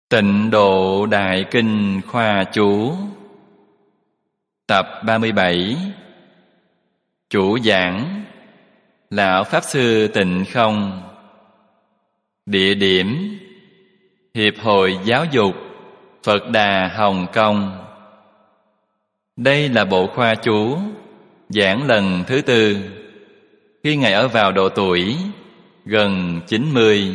Tịnh Độ Đại Kinh Khoa Chú Tập 37. Chủ giảng Lão Pháp Sư Tịnh Không. Địa điểm Hiệp hội Giáo dục Phật Đà Hồng Kông. Đây là bộ khoa chú giảng lần thứ tư, khi Ngài ở vào độ tuổi gần 90.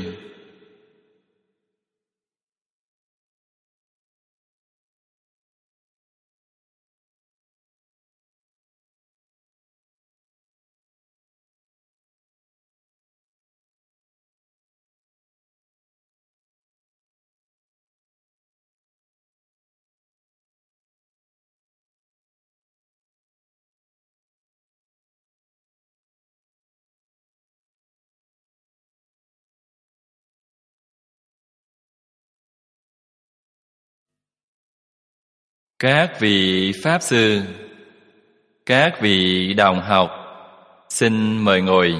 Các vị Pháp Sư, các vị đồng học, xin mời ngồi.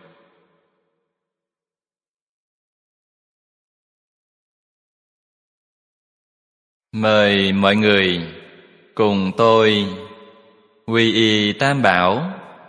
Mời mọi người cùng tôi quy y Tam Bảo,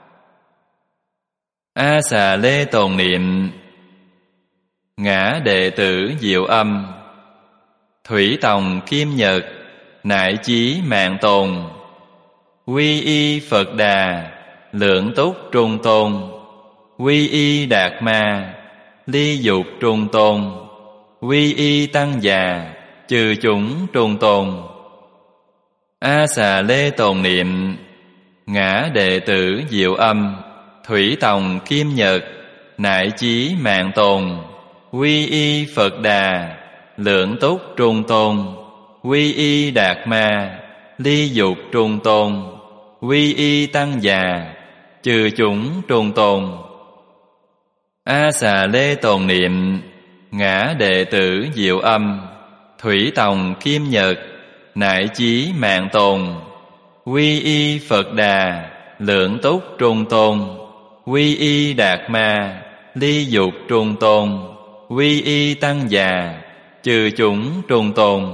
A Xà Lê tồn niệm, ngã đệ tử Diệu Âm, Thủy Tòng Kim Nhật, nại chí mạng tồn, quy y Phật Đà, lượng túc trung tôn, quy y Đạt Ma, ly dục trung tôn, quy y Tăng Già, chư chúng trung tôn. A Xà Lê tồn niệm, ngã đệ tử Diệu Âm, Thủy Tòng Kim Nhật, nại chí mạng tồn, quy y Phật Đà, lượng túc trung tôn, quy y Đạt Ma, ly dục trung tôn, quy y Tăng Già, chư chúng trung tôn. A Xà Lê tồn niệm, ngã đệ tử Diệu Âm, Thủy Tòng Kim Nhật, nại chí mạng tồn, quy y Phật Đà, lượng túc trung tôn, quy y Đạt Ma, ly dục trung tôn, quy y Tăng Già, chư chúng trung tôn.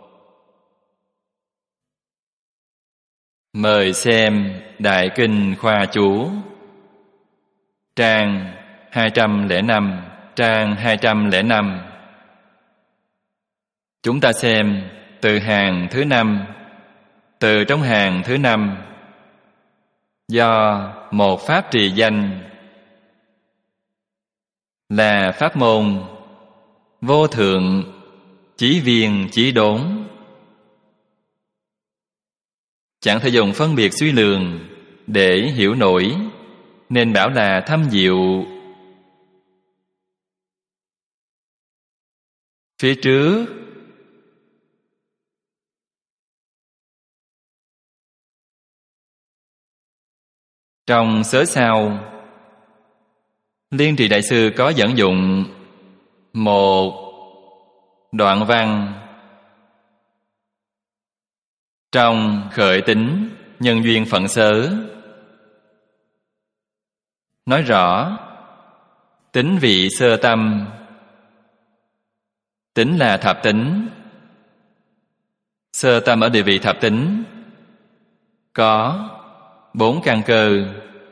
Mời xem Đại Kinh Khoa Chú, trang 205, trang 205. Chúng ta xem từ hàng thứ 5. Từ trong hàng thứ 5, do một pháp trì danh là pháp môn vô thượng chí viên chí đốn, chẳng thể dùng phân biệt suy lường để hiểu nổi, nên bảo là thâm diệu. Phía trước trong sớ sau, Liên Trì Đại Sư có dẫn dụng một đoạn văn trong Khởi Tính Nhân Duyên Phận Sớ, nói rõ tính vị sơ tâm. Tính là thập tính, sơ tâm ở địa vị thập tính có 4 căn cơ.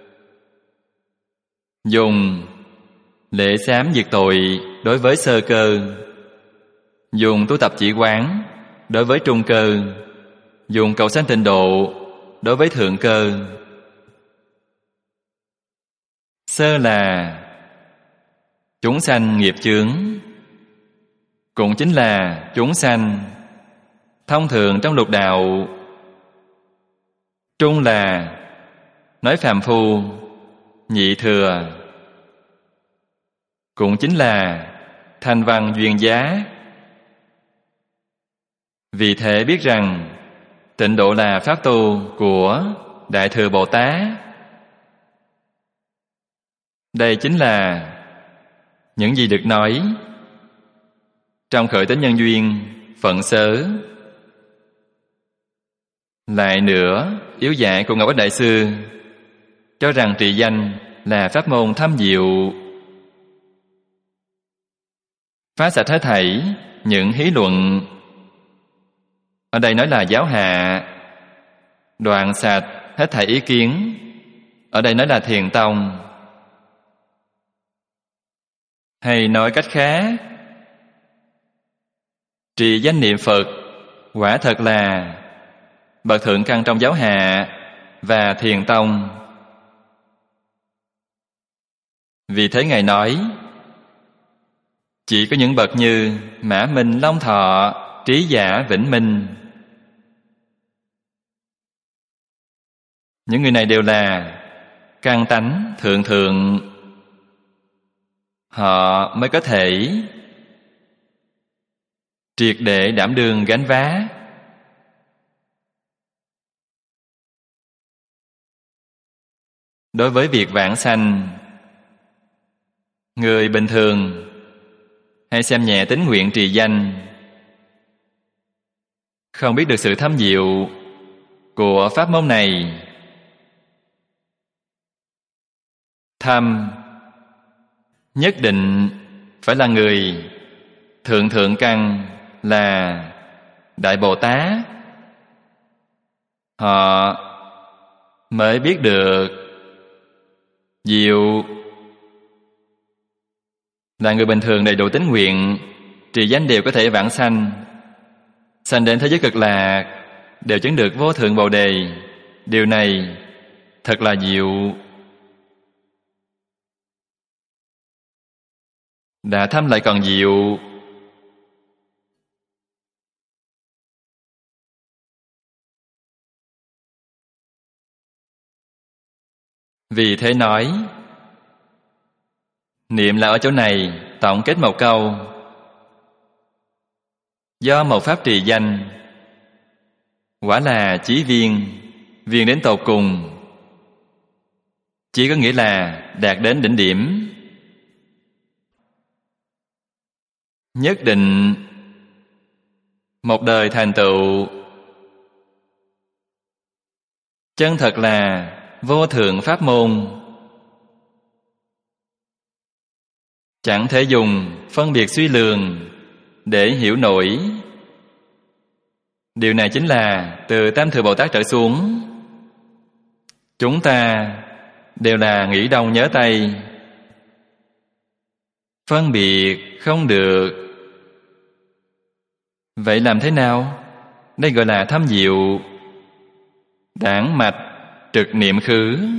Dùng lễ xám diệt tội đối với sơ cơ, dùng tu tập chỉ quán đối với trung cơ, dùng cầu sanh tịnh độ đối với thượng cơ. Sơ là chúng sanh nghiệp chướng, cũng chính là chúng sanh thông thường trong lục đạo. Trung là nói phàm phu, nhị thừa, cũng chính là thanh văn duyên giá. Vì thế biết rằng tịnh độ là pháp tu của Đại Thừa Bồ Tát. Đây chính là những gì được nói trong Khởi Tính Nhân Duyên Phận Sớ. Lại nữa, yếu dạy của Ngọc Ích Đại Sư cho rằng trì danh là pháp môn thâm diệu, phá sạch hết thảy những hí luận. Ở đây nói là giáo hạ, đoạn sạch hết thảy ý kiến. Ở đây nói là Thiền tông. Hay nói cách khác, trì danh niệm Phật quả thật là bậc thượng căn trong giáo hạ và Thiền tông. Vì thế Ngài nói, chỉ có những bậc như Mã Minh, Long Thọ, Trí Giả, Vĩnh Minh, những người này đều là căn tánh thượng thượng, họ mới có thể triệt để đảm đương gánh vác. Đối với việc vãng sanh, người bình thường hay xem nhẹ tín nguyện trì danh, không biết được sự thâm diệu của pháp môn này. Thâm nhất định phải là người thượng thượng căn, là Đại Bồ Tát, họ mới biết được diệu. Là người bình thường đầy đủ tín nguyện trì danh đều có thể vãng sanh, sanh đến thế giới cực lạc, đều chứng được vô thượng Bồ Đề. Điều này thật là diệu. Đã thâm lại còn diệu. Vì thế nói, niệm là ở chỗ này tổng kết một câu: do một pháp trì danh, quả là chí viên, viên đến tột cùng. Chỉ có nghĩa là đạt đến đỉnh điểm. Nhất định một đời thành tựu. Chân thật là vô thượng pháp môn, chẳng thể dùng phân biệt suy lường để hiểu nổi. Điều này chính là từ Tam Thừa Bồ Tát trở xuống, chúng ta đều là nghĩ đông nhớ tây, phân biệt không được. Vậy làm thế nào? Đây gọi là thâm diệu. Đảng mạch trực niệm khứ.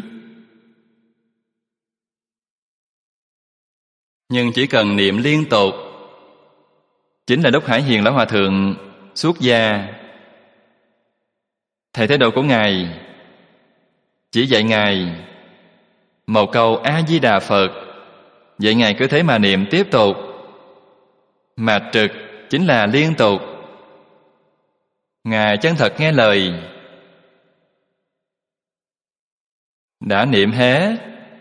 Nhưng chỉ cần niệm liên tục, chính là lúc Hải Hiền Lão Hòa Thượng xuất gia. Thầy thái độ của Ngài chỉ dạy Ngài một câu A-di-đà Phật, dạy Ngài cứ thế mà niệm tiếp tục. Mạch trực chính là liên tục. Ngài chân thật nghe lời, đã niệm hết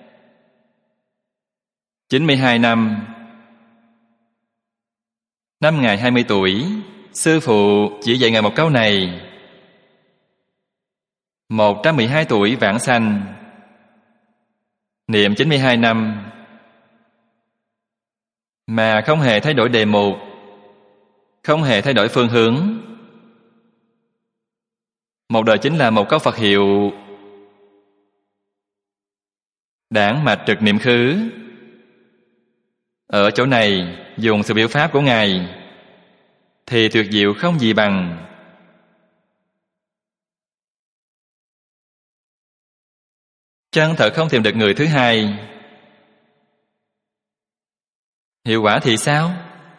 92 năm. Năm Ngài 20 tuổi, sư phụ chỉ dạy Ngài một câu này. 112 tuổi vãng sanh, niệm 92 năm mà không hề thay đổi đề mục, không hề thay đổi phương hướng. Một đời chính là một câu Phật hiệu. Đảng mạch trực niệm khứ. Ở chỗ này dùng sự biểu pháp của Ngài thì tuyệt diệu không gì bằng. Chân thật không tìm được người thứ hai. Hiệu quả thì sao?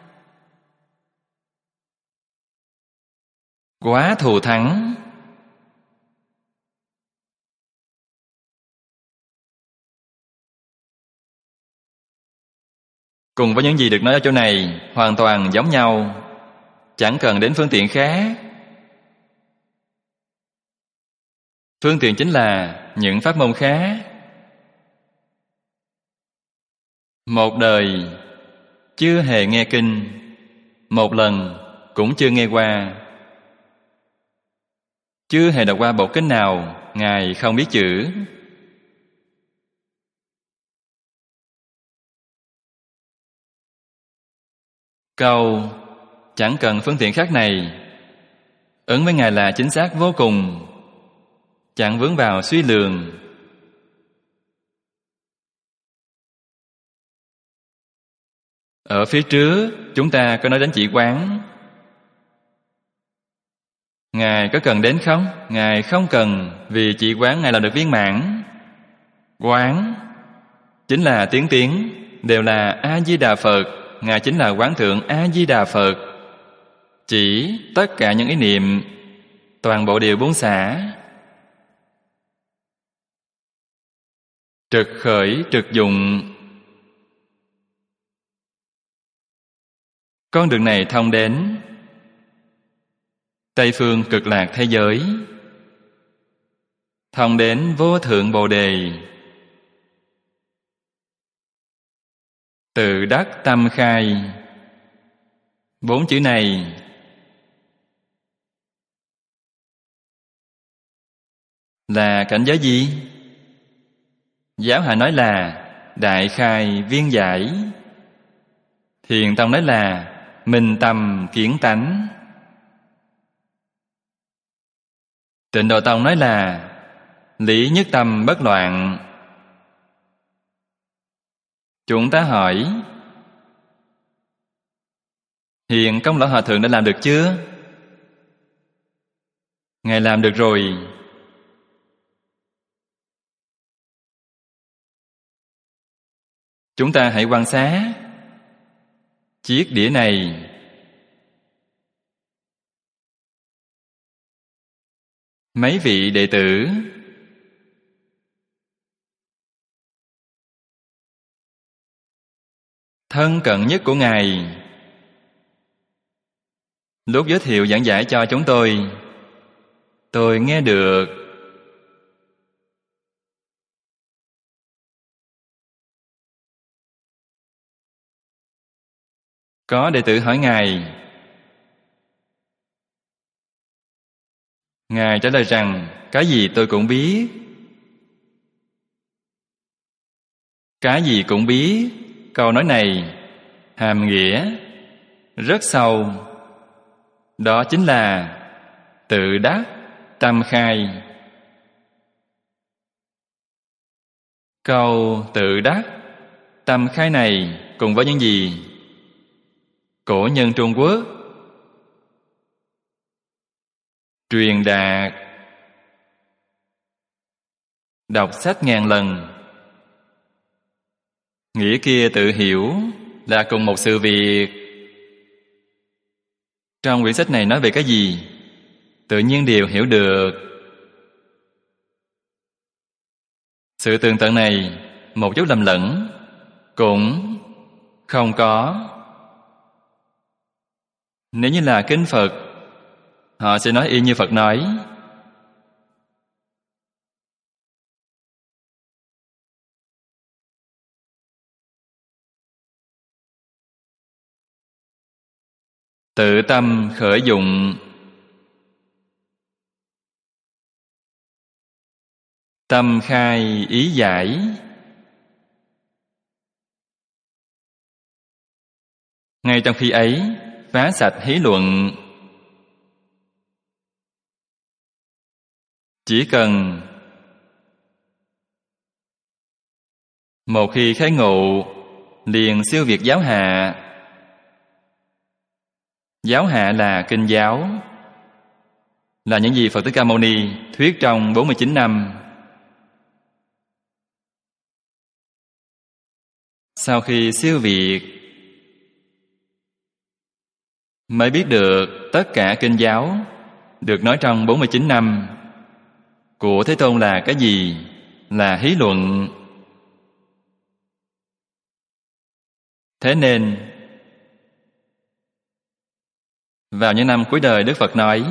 Quá thù thắng. Cùng với những gì được nói ở chỗ này hoàn toàn giống nhau, chẳng cần đến phương tiện khác. Phương tiện chính là những pháp môn khác. Một đời chưa hề nghe kinh, một lần cũng chưa nghe qua, chưa hề đọc qua bộ kinh nào Ngài không biết chữ. Câu Chẳng cần phương tiện khác này, ứng với Ngài là chính xác vô cùng, chẳng vướng vào suy lường. Ở phía trước chúng ta có nói đến chỉ quán. Ngài có cần đến không? Ngài không cần, vì chỉ quán Ngài làm được viên mãn. Quán chính là tiếng, đều là A-di-đà Phật. Ngài chính là quán thượng A-di-đà Phật. Chỉ tất cả những ý niệm, toàn bộ đều buông xả. Trực khởi trực dụng. Con đường này thông đến Tây phương cực lạc thế giới, thông đến vô thượng Bồ Đề. Tự đắc tâm khai. 4 chữ này là cảnh giới gì? Giáo hạ nói là đại khai viên giải. Thiền tông nói là minh tâm kiến tánh. Tịnh Độ tông nói là lý nhất tâm bất loạn. Chúng ta hỏi, hiện Công Lão Hòa Thượng đã làm được chưa? Ngài làm được rồi. Chúng ta hãy quan sát chiếc đĩa này. Mấy vị đệ tử thân cận nhất của Ngài, lúc giới thiệu giảng giải cho chúng tôi nghe được. Có đệ tử hỏi Ngài, Ngài trả lời rằng cái gì tôi cũng biết. Cái gì cũng biết, câu nói này hàm nghĩa rất sâu. Đó chính là tự đắc tâm khai. Câu tự đắc tâm khai này cùng với những gì cổ nhân Trung Quốc truyền đạt, đọc sách ngàn lần, nghĩa kia tự hiểu là cùng một sự việc. Trong quyển sách này nói về cái gì, tự nhiên đều hiểu được. Sự tường tận này một chút lầm lẫn cũng không có. Nếu như là kinh Phật, họ sẽ nói y như Phật nói. Tự tâm khởi dụng. Tâm khai ý giải. Ngay trong khi ấy, phá sạch hí luận. Chỉ cần một khi khai ngộ, liền siêu việt giáo hạ. Giáo hạ là kinh giáo, là những gì Phật Thích Ca Mâu Ni thuyết trong 49 năm. Sau khi siêu việt, mới biết được tất cả kinh giáo được nói trong 49 năm của Thế Tôn là cái gì, là hí luận. Thế nên vào những năm cuối đời, Đức Phật nói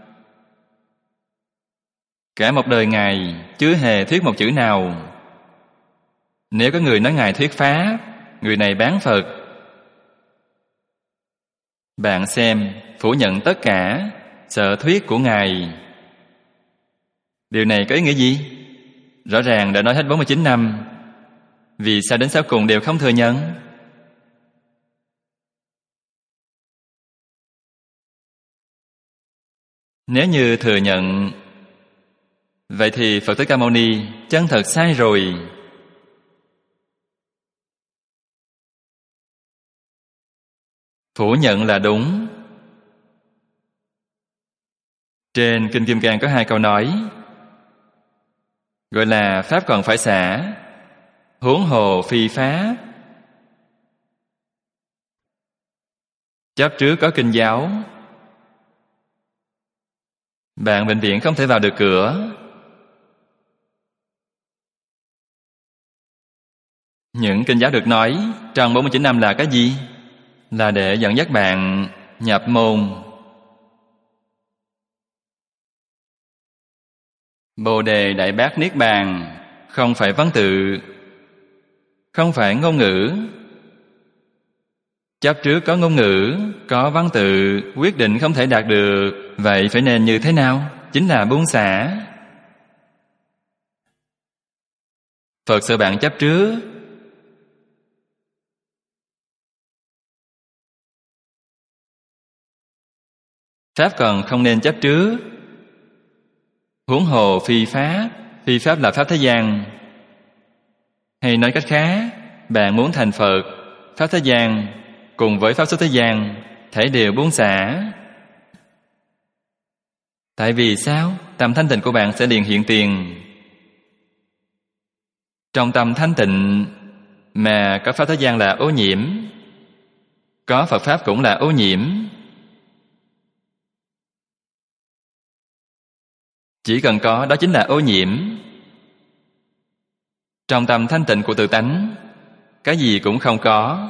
cả một đời Ngài chưa hề thuyết một chữ nào. Nếu có người nói Ngài thuyết Pháp, người này bán Phật. Bạn xem, phủ nhận tất cả sở thuyết của Ngài. Điều này có ý nghĩa gì? Rõ ràng đã nói hết 49 năm, vì sao đến sau cùng đều không thừa nhận? Nếu như thừa nhận, vậy thì Phật Thích Ca Mâu Ni chân thật sai rồi. Phủ nhận là đúng. Trên Kinh Kim Cang có 2 câu nói, gọi là Pháp còn phải xả, huống hồ phi Pháp. Chấp trước có kinh giáo, bạn bệnh viện không thể vào được cửa. Những kinh giáo được nói trong 49 năm là cái gì? Là để dẫn dắt bạn nhập môn. Bồ Đề Đại Bát Niết Bàn không phải văn tự, không phải ngôn ngữ. Chấp trước có ngôn ngữ, có văn tự, quyết định không thể đạt được. Vậy phải nên như thế nào? Chính là buông xả. Phật sợ bạn chấp trước. Pháp còn không nên chấp trước. Huống hồ phi Pháp. Phi Pháp là Pháp thế gian. Hay nói cách khác, bạn muốn thành Phật, Pháp thế gian cùng với Pháp xuất thế gian thể đều buông xả. Tại vì sao? Tâm thanh tịnh của bạn sẽ liền hiện tiền. Trong tâm thanh tịnh mà có Pháp thế gian là ô nhiễm, có Phật Pháp cũng là ô nhiễm. Chỉ cần có đó chính là ô nhiễm. Trong tâm thanh tịnh của tự tánh, cái gì cũng không có.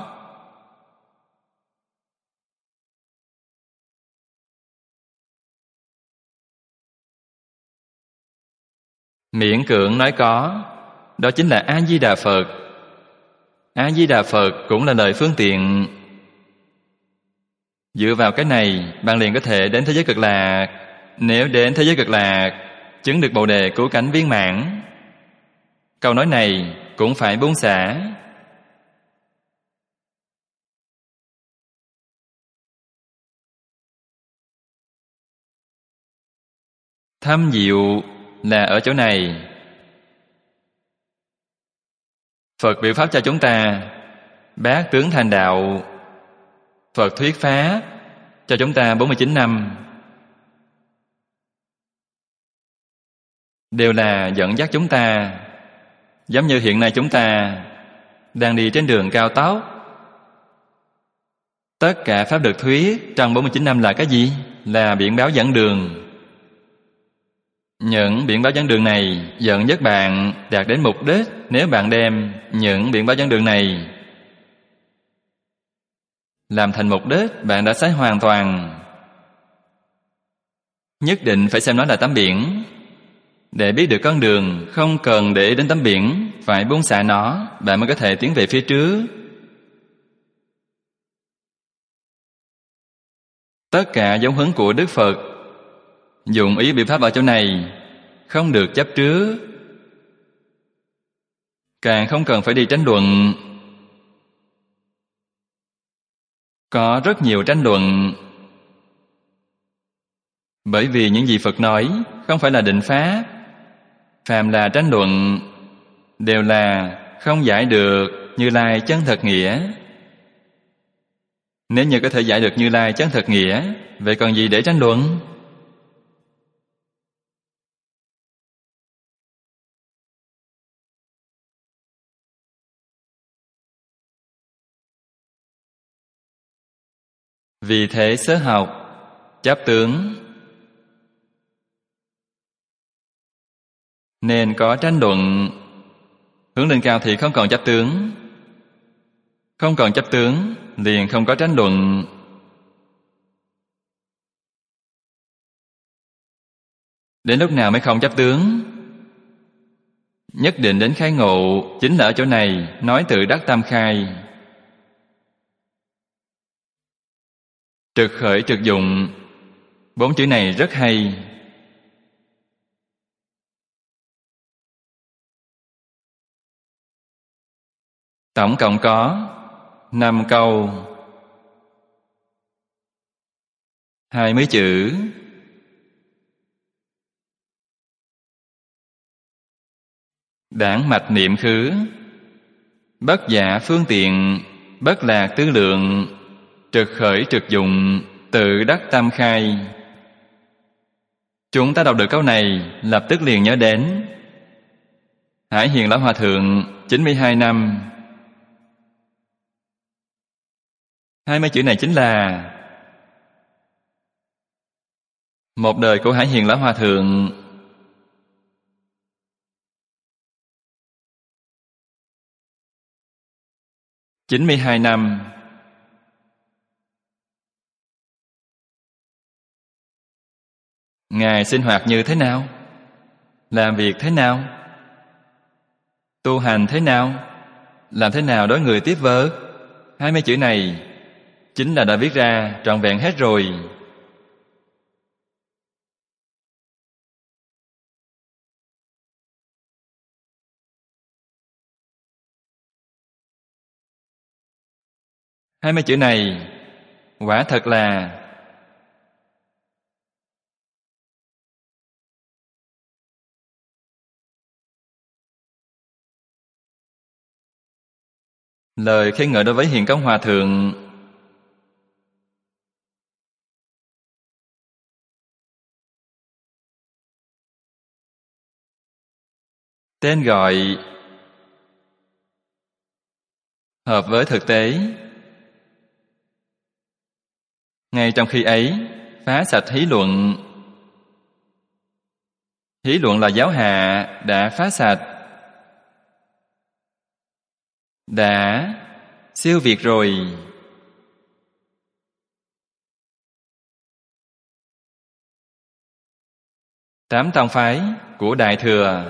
Miễn cưỡng nói có, đó chính là A-di-đà Phật. A-di-đà Phật cũng là lời phương tiện. Dựa vào cái này, bạn liền có thể đến thế giới Cực Lạc. Nếu đến thế giới Cực Lạc, chứng được Bồ Đề cứu cánh viên mãn. Câu nói này cũng phải buông xả. Thâm diệu là ở chỗ này. Phật biểu pháp cho chúng ta bát tướng thành đạo. Phật thuyết pháp cho chúng ta 49 năm, đều là dẫn dắt chúng ta. Giống như hiện nay chúng ta đang đi trên đường cao tốc. Tất cả pháp được thuyết trong 49 năm là cái gì? Là biển báo dẫn đường. Những biển báo dẫn đường này dẫn dắt bạn đạt đến mục đích. Nếu bạn đem những biển báo dẫn đường này làm thành mục đích, bạn đã sai hoàn toàn. Nhất định phải xem nó là tấm biển. Để biết được con đường, không cần để ý đến tấm biển, phải buông xả nó, bạn mới có thể tiến về phía trước. Tất cả giống huấn của Đức Phật dụng ý biểu pháp ở chỗ này, không được chấp trước. Càng không cần phải đi tranh luận. Có rất nhiều tranh luận. Bởi vì những gì Phật nói không phải là định pháp. Phàm là tranh luận đều là không giải được Như Lai chân thật nghĩa. Nếu như có thể giải được Như Lai chân thật nghĩa, vậy còn gì để tranh luận? Vì thế sớ học chấp tướng, nên có tranh luận. Hướng lên cao thì không còn chấp tướng. Không còn chấp tướng liền không có tranh luận. Đến lúc nào mới không chấp tướng? Nhất định đến khai ngộ. Chính là ở chỗ này nói tự đắc tam khai. Trực khởi trực dụng, 4 chữ này rất hay. Tổng cộng có 5 câu, 20 chữ. đãng mạch niệm khứ, bất dạ phương tiện, bất lạc tứ lượng, trực khởi trực dụng, tự đắc tâm khai. Chúng ta đọc được câu này, lập tức liền nhớ đến Hải Hiền Lão Hòa Thượng 92 năm. 20 chữ này chính là một đời của Hải Hiền Lão Hòa Thượng. "92 năm". Ngài sinh hoạt như thế nào? Làm việc thế nào? Tu hành thế nào? Làm thế nào đối người tiếp vợ? 20 chữ này chính là đã viết ra trọn vẹn hết rồi. Hai mươi chữ này quả thật là lời khen ngợi đối với Hiền Công Hòa Thượng. Tên gọi hợp với thực tế. Ngay trong khi ấy, phá sạch hí luận. Hí luận là giáo hạ đã phá sạch, đã siêu việt rồi. Tám tông phái của Đại Thừa.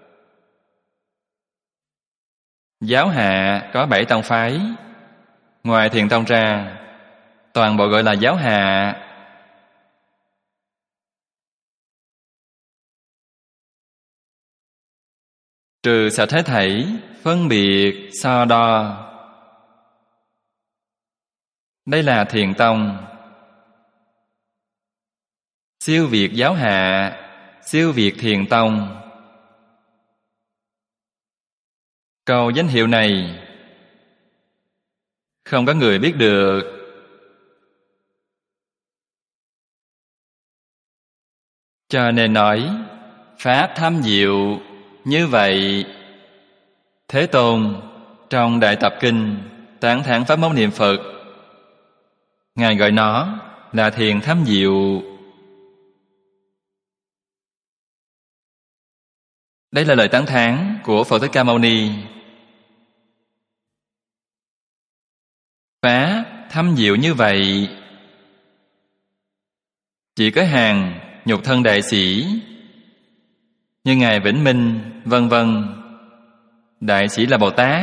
Giáo hạ có 7 tông phái. Ngoài Thiền Tông ra, toàn bộ gọi là giáo hạ. Trừ sạch hết thảy phân biệt so đo. Đây là Thiền Tông. Siêu việt giáo hạ, siêu việt Thiền Tông. Câu danh hiệu này không có người biết được. Cho nên nói Pháp thâm diệu như vậy. Thế Tôn trong Đại Tập Kinh tán thán pháp môn niệm Phật, Ngài gọi nó là thiền thâm diệu. Đây là lời tán thán của Phật Thích Ca Mâu Ni. Pháp thâm diệu như vậy, chỉ có hàng nhục thân đại sĩ như Ngài Vĩnh Minh vân vân, đại sĩ là Bồ Tát,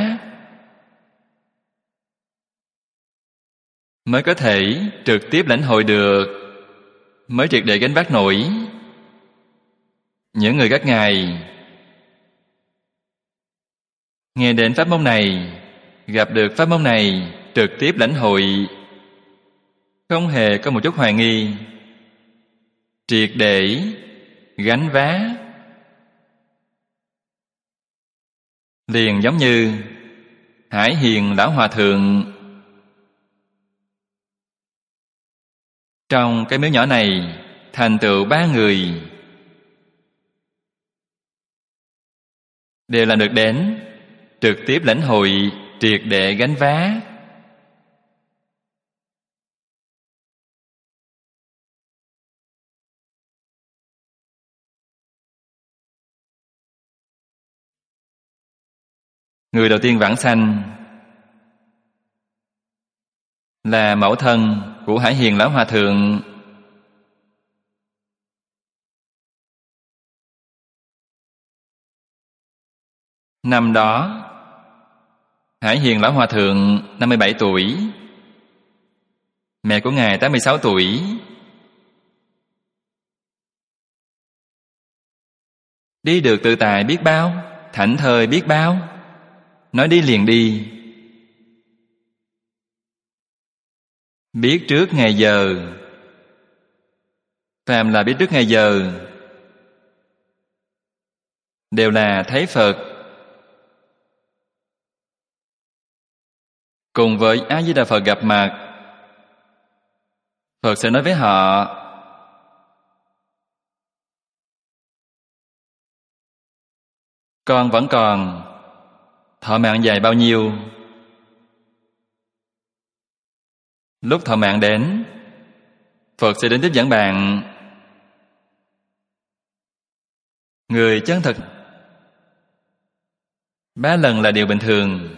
mới có thể trực tiếp lãnh hội được, mới triệt để gánh vác nổi. Những người các ngài nghe đến pháp môn này, gặp được pháp môn này, trực tiếp lãnh hội, không hề có một chút hoài nghi, triệt để gánh vác. Liền giống như Hải Hiền Lão Hòa Thượng. Trong cái miếu nhỏ này thành tựu 3 người, đều là được đến trực tiếp lãnh hội, triệt để gánh vác. Người đầu tiên vãng sanh là mẫu thân của Hải Hiền Lão Hòa Thượng. Năm đó Hải Hiền Lão Hòa Thượng 57 tuổi, mẹ của Ngài 86 tuổi. Đi được tự tại biết bao, thảnh thơi biết bao, nói đi liền đi. Biết trước ngày giờ. Phàm là biết trước ngày giờ đều là thấy Phật, cùng với A Di Đà Phật gặp mặt, Phật sẽ nói với họ: con vẫn còn thọ mạng dài bao nhiêu? Lúc thọ mạng đến, Phật sẽ đến tiếp dẫn bạn. Người chân thật 3 lần là điều bình thường.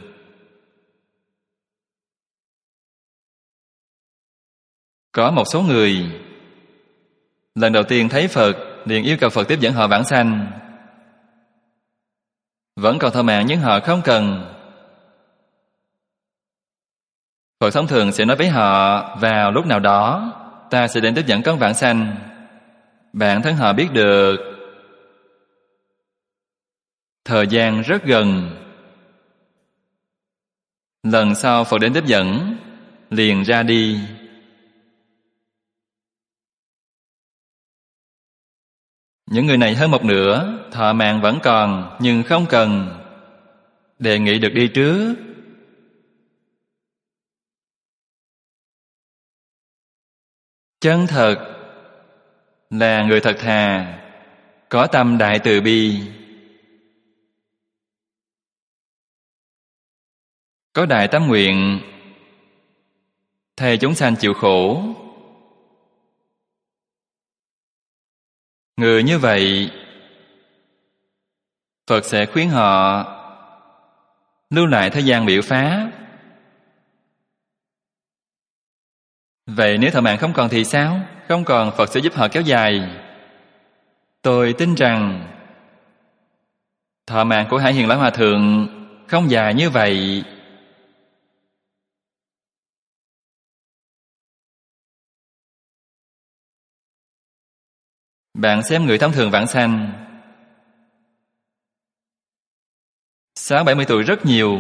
Có một số người lần đầu tiên thấy Phật liền yêu cầu Phật tiếp dẫn họ vãng sanh. Vẫn còn thọ mạng nhưng họ không cần. Phật thông thường sẽ nói với họ: vào lúc nào đó ta sẽ đến tiếp dẫn con vãng sanh. Bản thân họ biết được thời gian rất gần. Lần sau Phật đến tiếp dẫn liền ra đi. Những người này hơn một nửa thọ mạng vẫn còn nhưng không cần, đề nghị được đi trước. Chân thật là người thật thà, có tâm đại từ bi, có đại tâm nguyện thầy chúng sanh chịu khổ. Người như vậy, Phật sẽ khuyến họ lưu lại thế gian biểu pháp. Vậy nếu thọ mạng không còn thì sao? Không còn, Phật sẽ giúp họ kéo dài. Tôi tin rằng thọ mạng của Hải Hiền Lão Hòa Thượng không dài như vậy. Bạn xem người thông thường vãng sanh 60-70 tuổi rất nhiều.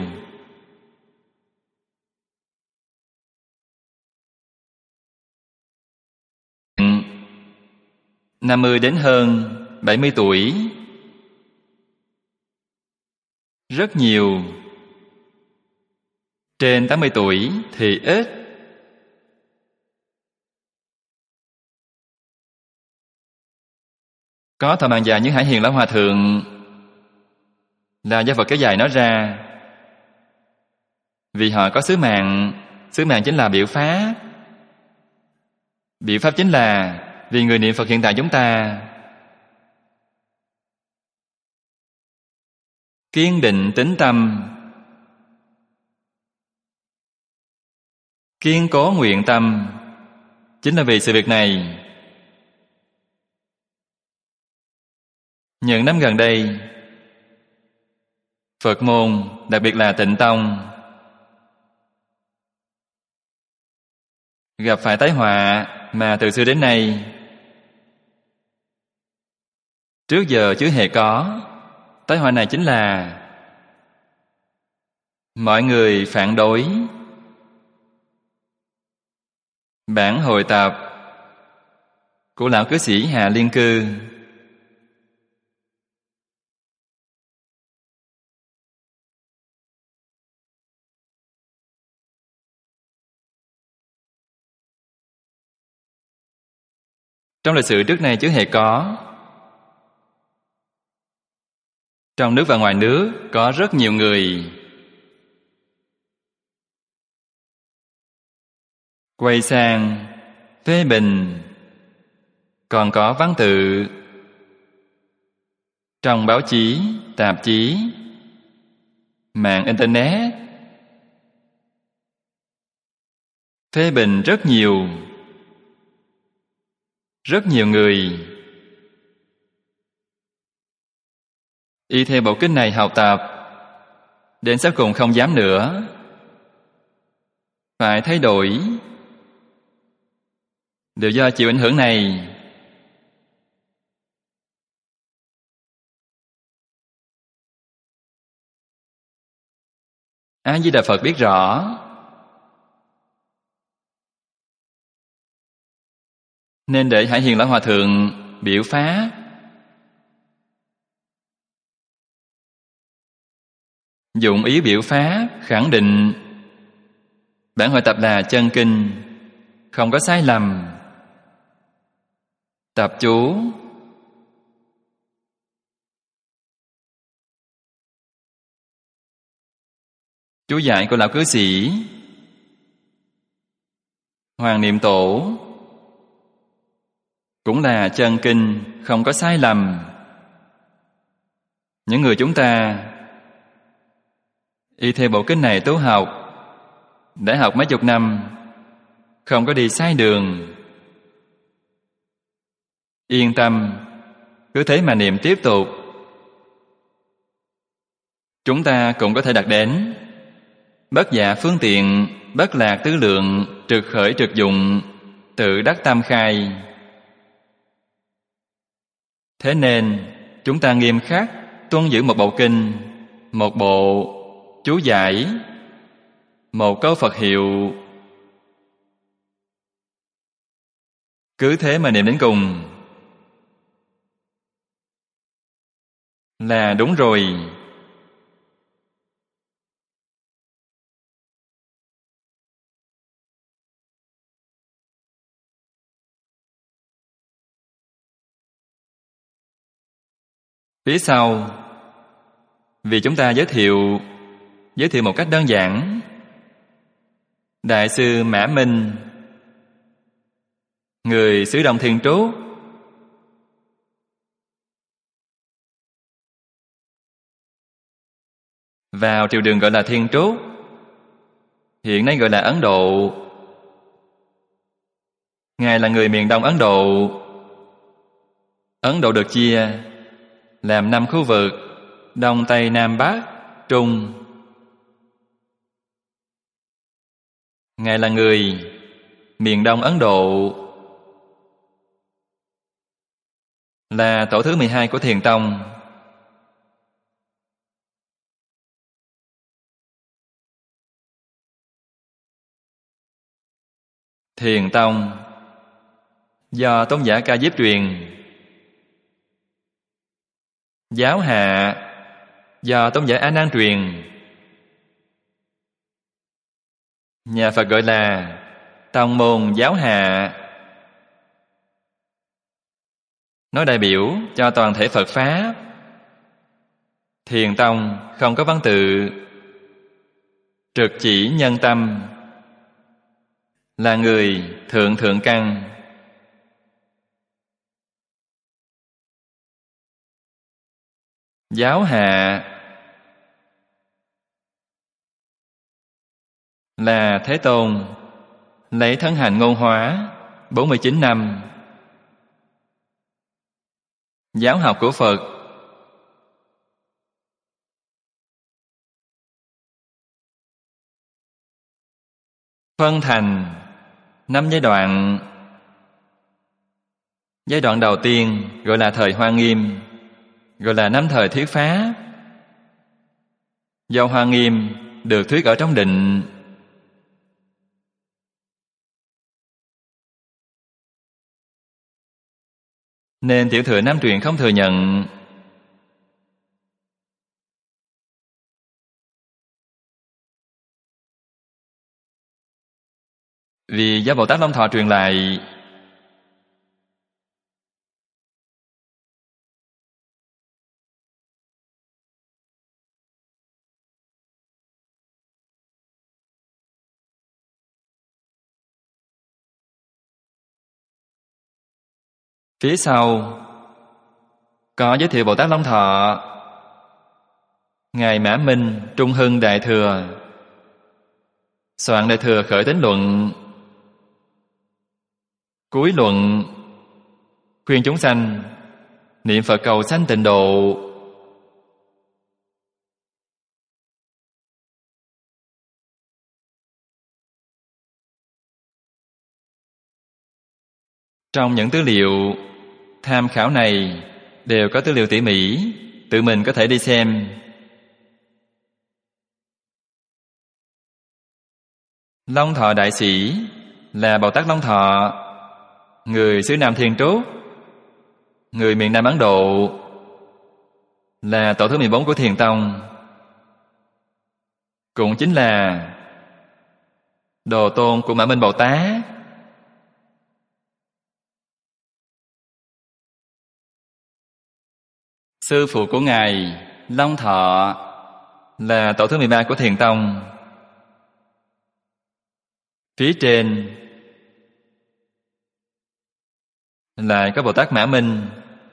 Ừ, 50 đến hơn 70 tuổi rất nhiều. Trên 80 tuổi thì ít. Có thọ mạng dài như Hải Hiền Lão Hòa Thượng là do Phật kéo dài nó ra. Vì họ có sứ mạng chính là biểu pháp. Biểu pháp chính là vì người niệm Phật hiện tại chúng ta kiên định tín tâm, kiên cố nguyện tâm. Chính là vì sự việc này, những năm gần đây Phật môn, đặc biệt là Tịnh Tông, gặp phải tai họa mà từ xưa đến nay trước giờ chưa hề có. Tai họa này chính là mọi người phản đối bản hội tập của lão cư sĩ Hà Liên Cư. Trong lịch sử trước nay chưa hề có. Trong nước và ngoài nước có rất nhiều người quay sang phê bình, còn có văn tự trong báo chí, tạp chí, mạng Internet phê bình rất nhiều. Rất nhiều người y theo bộ kinh này học tập, đến sau cùng không dám nữa, phải thay đổi. Đều do chịu ảnh hưởng này. A Di Đà Phật biết rõ, nên để Hải Hiền Lão Hòa Thượng biểu pháp. Dụng ý biểu pháp khẳng định Bản hội tập là chân kinh, không có sai lầm. Tập chú. Chú giải của lão cư sĩ Hoàng Niệm Tổ cũng là chân kinh, không có sai lầm. Những người chúng ta y theo bộ kinh này tu học, đã học mấy chục năm, không có đi sai đường. Yên tâm, cứ thế mà niệm tiếp tục. Chúng ta cũng có thể đạt đến bất dạ phương tiện, bất lạc tứ lượng, trực khởi trực dụng, tự đắc tam khai. Thế nên chúng ta nghiêm khắc tuân giữ một bộ kinh, một bộ chú giải, một câu Phật hiệu. Cứ thế mà niệm đến cùng là đúng rồi. Phía sau, vì chúng ta giới thiệu một cách đơn giản, Đại sư Mã Minh, người xứ Đông Thiên Trúc, vào triều đường gọi là Thiên Trúc, hiện nay gọi là Ấn Độ. Ngài là người miền Đông Ấn Độ. Ấn Độ được chia làm 5 khu vực: Đông, Tây, Nam, Bắc, Trung. Ngài là người miền Đông Ấn Độ, là tổ thứ 12 của Thiền Tông. Thiền Tông do tôn giả Ca Diếp truyền. Giáo Hạ do tôn giả A Nan truyền. Nhà Phật gọi là Tông môn Giáo Hạ, nói đại biểu cho toàn thể Phật Pháp. Thiền Tông không có văn tự, trực chỉ nhân tâm, là người thượng thượng căn. Giáo Hạ là Thế Tôn lấy thân hành ngôn hóa 49 năm. Giáo học của Phật phân thành 5 giai đoạn. Giai đoạn đầu tiên gọi là thời Hoa Nghiêm, gọi là 5 thời thuyết pháp. Do Hoa Nghiêm được thuyết ở trong định, nên tiểu thừa Nam truyền không thừa nhận. Vì do Bồ Tát Long Thọ truyền lại, phía sau có giới thiệu Bồ Tát Long Thọ. Ngài Mã Minh Trung Hưng Đại Thừa soạn Đại Thừa Khởi Tín Luận. Cuối luận khuyên chúng sanh niệm Phật cầu sanh tịnh độ. Trong những tư liệu tham khảo này đều có tư liệu tỉ mỉ, tự mình có thể đi xem. Long Thọ Đại Sĩ là Bồ Tát Long Thọ, người xứ Nam Thiên Trúc, người miền Nam Ấn Độ, là tổ thứ 14 của Thiền Tông, cũng chính là đồ tôn của Mã Minh Bồ Tát. Sư phụ của Ngài Long Thọ là tổ thứ 13 của Thiền Tông. Phía trên lại có Bồ Tát Mã Minh.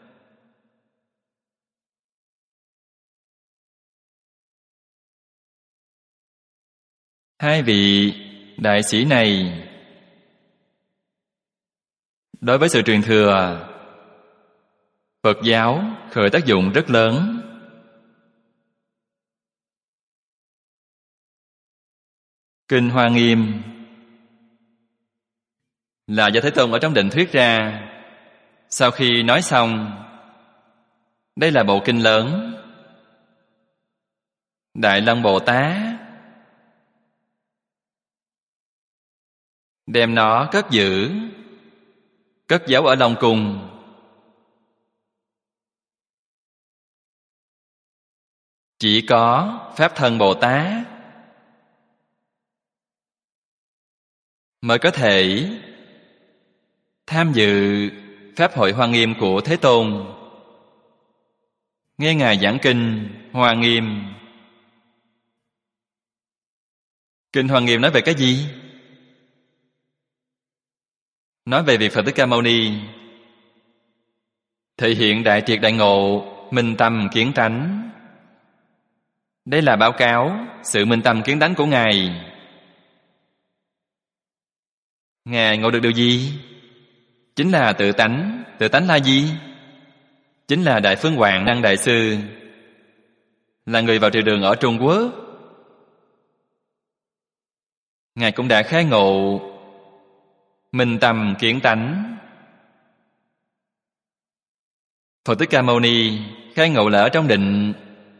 Hai vị đại sĩ này đối với sự truyền thừa Phật giáo khởi tác dụng rất lớn. Kinh Hoa Nghiêm là do Thế Tôn ở trong định thuyết ra. Sau khi nói xong, đây là bộ kinh lớn. Đại Lăng Bồ Tát đem nó cất giữ, cất giấu ở Long Cung. Chỉ có Pháp Thân Bồ Tát mới có thể tham dự Pháp hội Hoa Nghiêm của Thế Tôn, nghe Ngài giảng kinh Hoa Nghiêm. Kinh Hoa Nghiêm nói về cái gì? Nói về việc Phật Thích Ca Mâu Ni thể hiện đại triệt đại ngộ, minh tâm kiến tánh. Đây là báo cáo sự minh tâm kiến tánh của Ngài. Ngài ngộ được điều gì? Chính là tự tánh. Tự tánh là gì? Chính là Đại Phương Hoàng Đăng Đại Sư, là người vào triều đường ở Trung Quốc. Ngài cũng đã khai ngộ minh tâm kiến tánh. Phật Thích Ca Mâu Ni khai ngộ là ở trong định.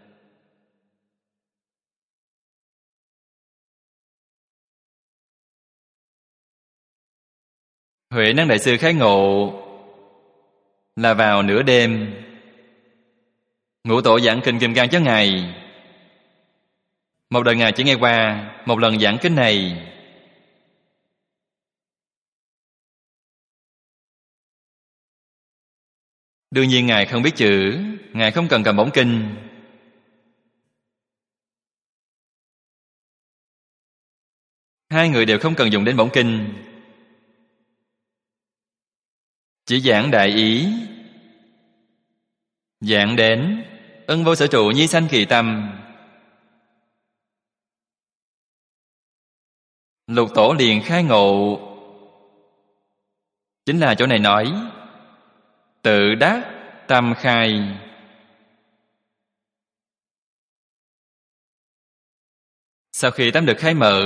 Huệ Năng Đại Sư khai ngộ là vào nửa đêm. Ngũ Tổ giảng kinh Kim Cang cho Ngài. Một đời Ngài chỉ nghe qua một lần giảng kinh này. Đương nhiên Ngài không biết chữ, Ngài không cần cầm bổng kinh. Hai người đều không cần dùng đến bổng kinh, chỉ giảng đại ý. Giảng đến ân vô sở trụ nhi sanh kỳ tâm. Lục Tổ liền khai ngộ. Chính là chỗ này nói tự đắc tâm khai. Sau khi tâm được khai mở,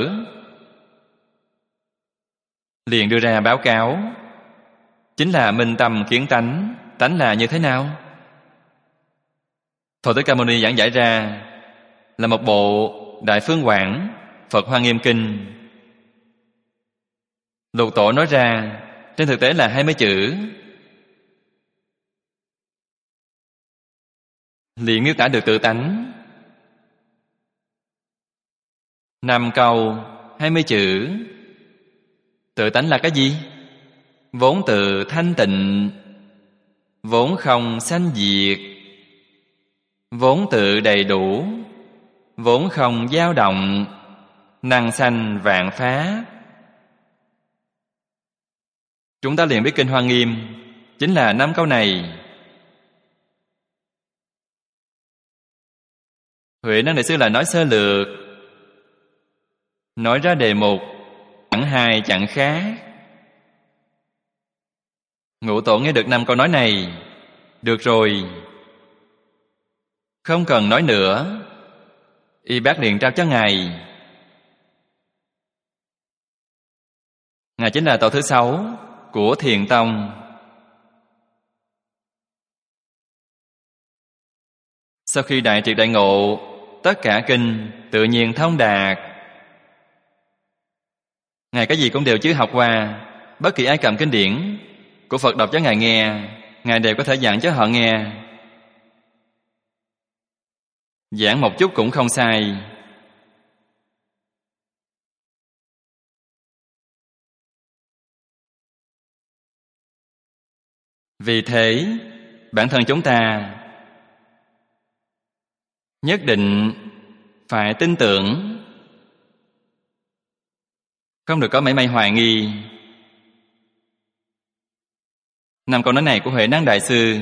liền đưa ra báo cáo. Chính là minh tâm kiến tánh. Tánh là như thế nào? Phật Thích Ca Mâu Ni giảng giải ra là một bộ Đại Phương Quảng Phật Hoa Nghiêm Kinh. Lục Tổ nói ra trên thực tế là 20 chữ, liền miêu tả được tự tánh. 5 câu 20 chữ. Tự tánh là cái gì? Vốn tự thanh tịnh, vốn không sanh diệt, vốn tự đầy đủ, vốn không dao động, năng sanh vạn phá. Chúng ta liền biết kinh Hoa Nghiêm chính là 5 câu này. Huệ Năng Đại Sư là nói sơ lược, nói ra đề mục, chẳng hai chẳng khác. Ngũ Tổ nghe được 5 câu nói này, được rồi, không cần nói nữa. Y Bác liền trao cho Ngài. Ngài chính là tổ thứ 6 của Thiền Tông. Sau khi đại triệt đại ngộ, tất cả kinh tự nhiên thông đạt. Ngài cái gì cũng đều chứ học qua. Bất kỳ ai cầm kinh điển của Phật đọc cho Ngài nghe, Ngài đều có thể giảng cho họ nghe. Giảng một chút cũng không sai. Vì thế, bản thân chúng ta nhất định phải tin tưởng, không được có mảy may hoài nghi. Năm câu nói này của Huệ Năng Đại Sư: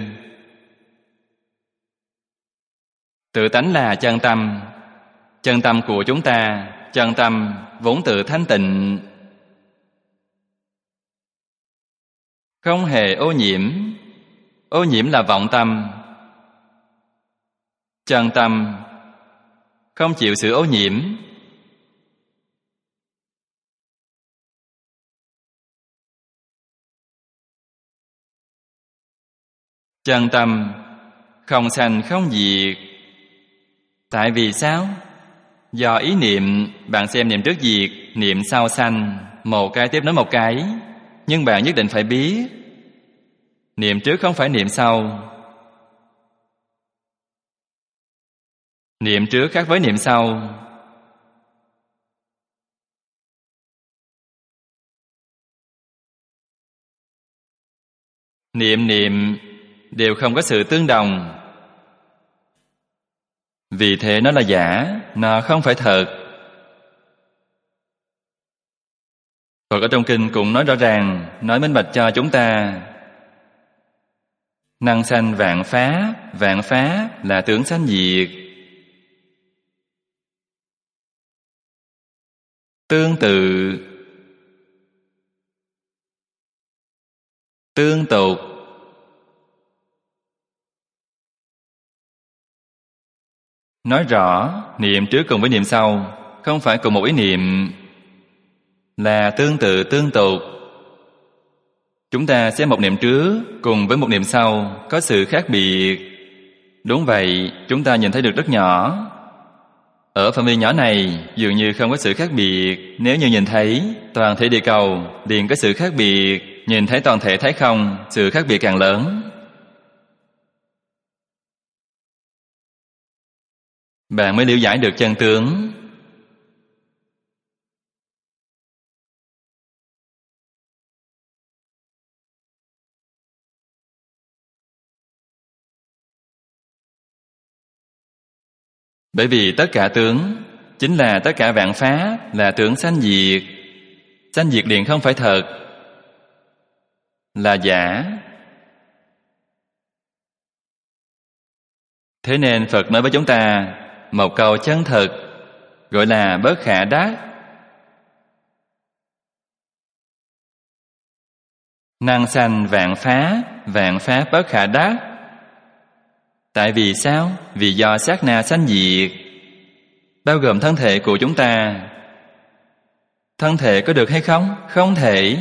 tự tánh là chân tâm, chân tâm của chúng ta, chân tâm vốn tự thanh tịnh, không hề ô nhiễm. Ô nhiễm là vọng tâm. Chân tâm không chịu sự ô nhiễm. Chân tâm không sanh không diệt. Tại vì sao? Do ý niệm. Bạn xem, niệm trước diệt, niệm sau sanh, một cái tiếp nối một cái. Nhưng bạn nhất định phải biết, niệm trước không phải niệm sau. Niệm trước khác với niệm sau. Niệm đều không có sự tương đồng. Vì thế nó là giả, nó không phải thật. Phật ở trong kinh cũng nói rõ ràng, nói minh bạch cho chúng ta: năng sanh vạn phá, vạn phá là tướng sanh diệt. Tương tự, tương tục. Nói rõ, niệm trước cùng với niệm sau không phải cùng một ý niệm, là tương tự tương tục. Chúng ta xem một niệm trước cùng với một niệm sau có sự khác biệt. Đúng vậy, chúng ta nhìn thấy được rất nhỏ. Ở phạm vi nhỏ này dường như không có sự khác biệt. Nếu như nhìn thấy toàn thể địa cầu liền có sự khác biệt. Nhìn thấy toàn thể thái không, sự khác biệt càng lớn. Bạn mới理giải được chân tướng. Bởi vì tất cả tướng chính là tất cả vạn phá, là tướng sanh diệt. Sanh diệt liền không phải thật, là giả. Thế nên Phật nói với chúng ta một câu chân thực, gọi là bất khả đắc. Năng sanh vạn phá bất khả đắc. Tại vì sao? Vì do sát na sanh diệt, bao gồm thân thể của chúng ta. Thân thể có được hay không? Không thể.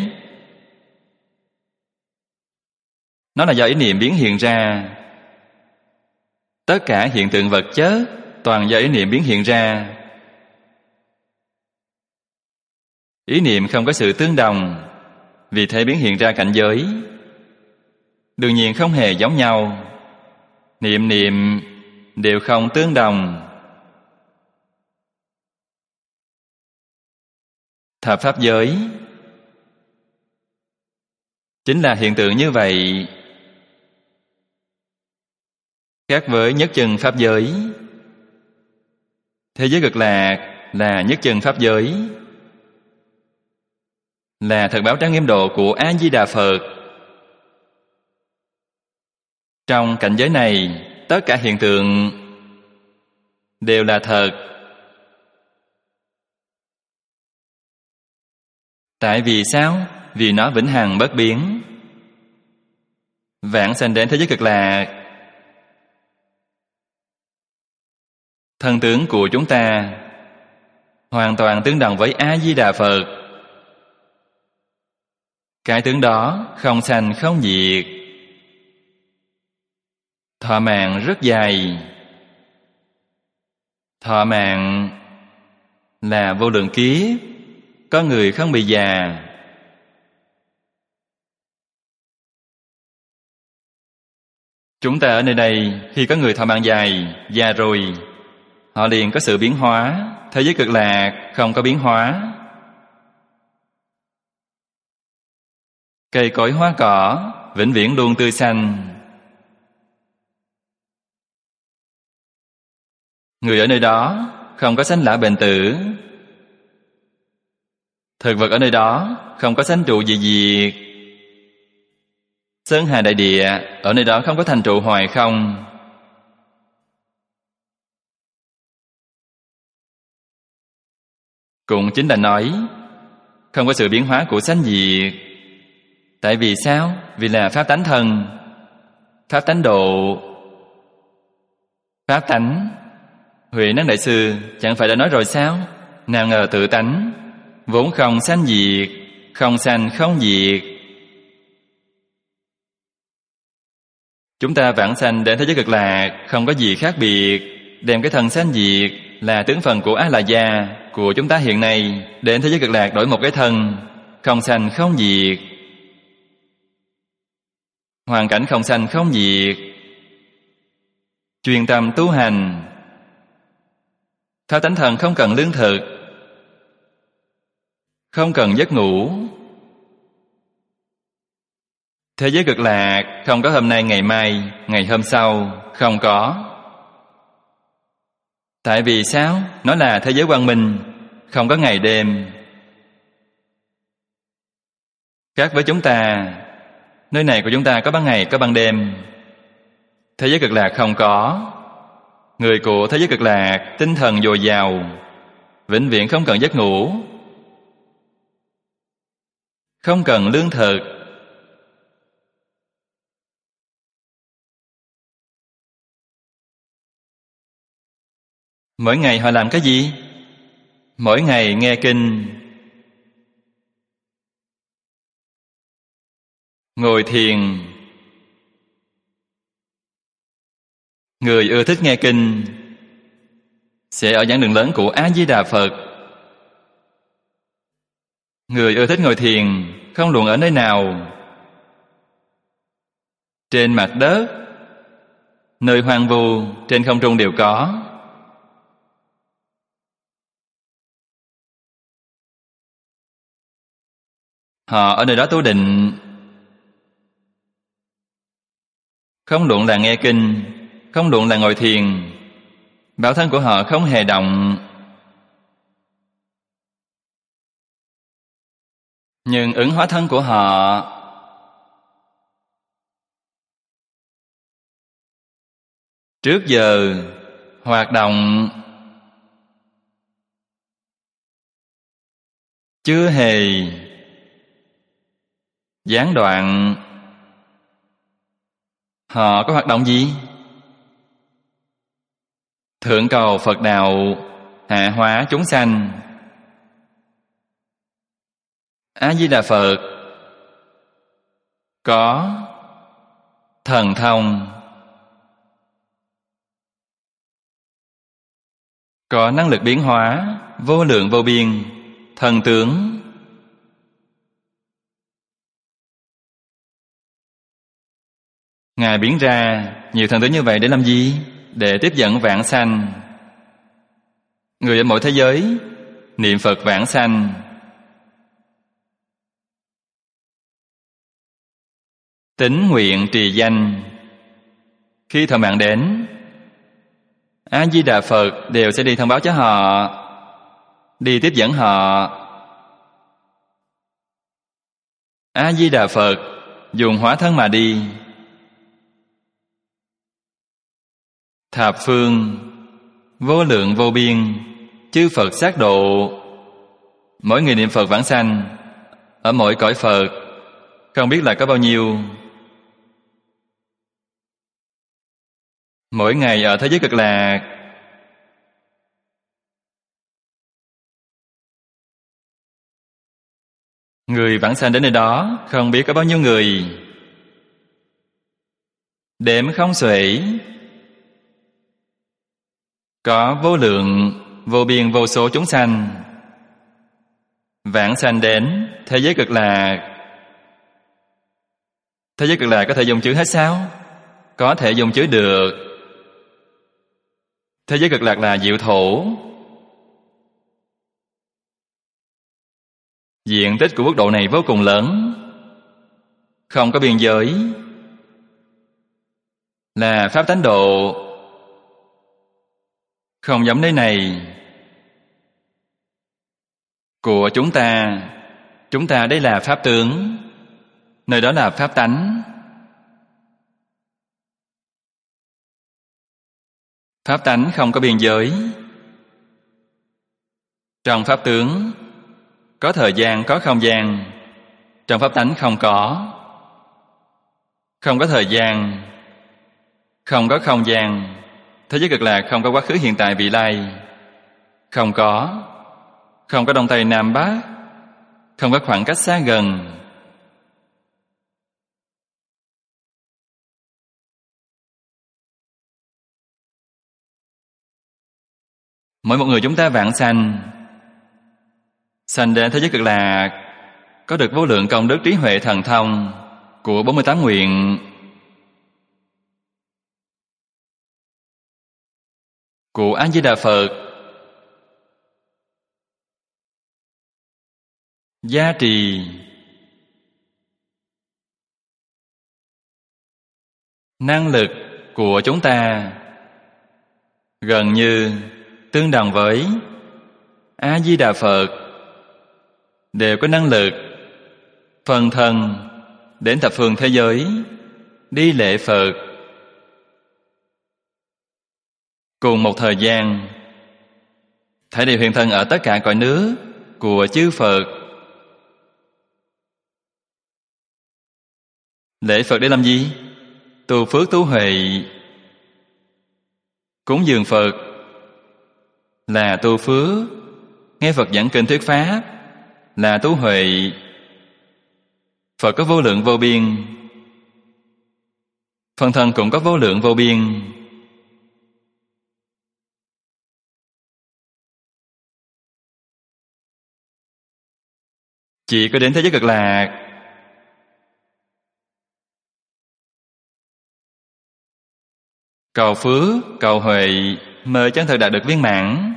Nó là do ý niệm biến hiện ra. Tất cả hiện tượng vật chất toàn do ý niệm biến hiện ra. Ý niệm không có sự tương đồng, vì thế biến hiện ra cảnh giới. Đương nhiên không hề giống nhau. Niệm đều không tương đồng. Thập pháp giới chính là hiện tượng như vậy. Khác với nhất chân pháp giới. Thế giới cực lạc là nhất chân pháp giới, là thật báo trang nghiêm độ của A-di-đà Phật. Trong cảnh giới này, tất cả hiện tượng đều là thật. Tại vì sao? Vì nó vĩnh hằng bất biến. Vãng sanh đến thế giới cực lạc. Thân tướng của chúng ta hoàn toàn tương đồng với A-di-đà Phật. Cái tướng đó không sanh không diệt. Thọ mạng rất dài. Thọ mạng là vô lượng kiếp. Có người không bị già. Chúng ta ở nơi đây, khi có người thọ mạng dài, già rồi, họ liền có sự biến hóa. Thế giới cực lạc không có biến hóa. Cây cối hoa cỏ vĩnh viễn luôn tươi xanh. Người ở nơi đó không có sanh lão bệnh tử. Thực vật ở nơi đó không có sanh trụ dị diệt. Sơn hà đại địa ở nơi đó không có thành trụ hoài không. Cũng chính là nói không có sự biến hóa của sanh diệt. Tại vì sao? Vì là pháp tánh thân, pháp tánh độ, pháp tánh. Huệ Năng Đại Sư chẳng phải đã nói rồi sao? Nào ngờ tự tánh vốn không sanh diệt, không sanh không diệt. Chúng ta vãng sanh đến thế giới cực lạc không có gì khác biệt. Đem cái thân sanh diệt là tướng phần của A La Gia của chúng ta hiện nay đến thế giới cực lạc đổi một cái thân không sanh không diệt. Hoàn cảnh không sanh không diệt. Chuyên tâm tu hành. Pháp tánh thần không cần lương thực, không cần giấc ngủ. Thế giới cực lạc không có hôm nay ngày mai, ngày hôm sau, không có. Tại vì sao? Nó là thế giới quang minh, không có ngày đêm. Khác với chúng ta, nơi này của chúng ta có ban ngày, có ban đêm. Thế giới cực lạc không có. Người của thế giới cực lạc tinh thần dồi dào, vĩnh viễn không cần giấc ngủ, không cần lương thực. Mỗi ngày họ làm cái gì? Mỗi ngày nghe kinh, ngồi thiền. Người ưa thích nghe kinh sẽ ở giảng đường lớn của A Di Đà Phật. Người ưa thích ngồi thiền không luận ở nơi nào, trên mặt đất, nơi hoang vu, trên không trung đều có. Họ ở nơi đó tu định. Không luận là nghe kinh, không luận là ngồi thiền, bảo thân của họ không hề động. Nhưng ứng hóa thân của họ trước giờ hoạt động chưa hề gián đoạn. Họ có hoạt động gì? Thượng cầu Phật đạo, hạ hóa chúng sanh. A Di Đà Phật có thần thông, có năng lực biến hóa vô lượng vô biên, thần tướng. Ngài biến ra nhiều thần tướng như vậy để làm gì? Để tiếp dẫn vãng sanh. Người ở mỗi thế giới niệm Phật vãng sanh. Tín nguyện trì danh. Khi thọ mạng đến, A Di Đà Phật đều sẽ đi thông báo cho họ, đi tiếp dẫn họ. A Di Đà Phật dùng hóa thân mà đi. Thập phương vô lượng vô biên chư Phật sát độ. Mỗi người niệm Phật vãng sanh ở mỗi cõi Phật không biết là có bao nhiêu. Mỗi ngày ở thế giới cực lạc người vãng sanh đến nơi đó không biết có bao nhiêu người, đếm không xuể. Có vô lượng vô biên vô số chúng sanh vãng sanh đến thế giới cực lạc. Thế giới cực lạc có thể dung chứa hết sao? Có thể dung chứa được. Thế giới cực lạc là diệu thổ. Diện tích của quốc độ này vô cùng lớn, không có biên giới, là pháp tánh độ, không giống nơi này. Của chúng ta đây là pháp tướng, nơi đó là pháp tánh. Pháp tánh không có biên giới. Trong pháp tướng có thời gian, có không gian. Trong pháp tánh không có. Không có thời gian, không có không gian. Thế giới cực lạc không có quá khứ, hiện tại, vị lai. Không có đông tây nam bắc, không có khoảng cách xa gần. Mỗi một người chúng ta vãng sanh đến thế giới cực lạc, có được vô lượng công đức, trí huệ, thần thông của 48 nguyện, của A Di Đà Phật gia trì. Năng lực của chúng ta gần như tương đồng với A Di Đà Phật, đều có năng lực phân thân đến thập phương thế giới đi lễ Phật. Cùng một thời gian, thảy đều hiện thân ở tất cả cõi nước của chư Phật. Lễ Phật để làm gì? Tu phước tu huệ. Cúng dường Phật là tu phước, nghe Phật giảng kinh thuyết pháp là tu huệ. Phật có vô lượng vô biên, phân thân cũng có vô lượng vô biên. Chỉ có đến thế giới cực lạc, cầu phước, cầu huệ mới chân thực đạt được viên mãn.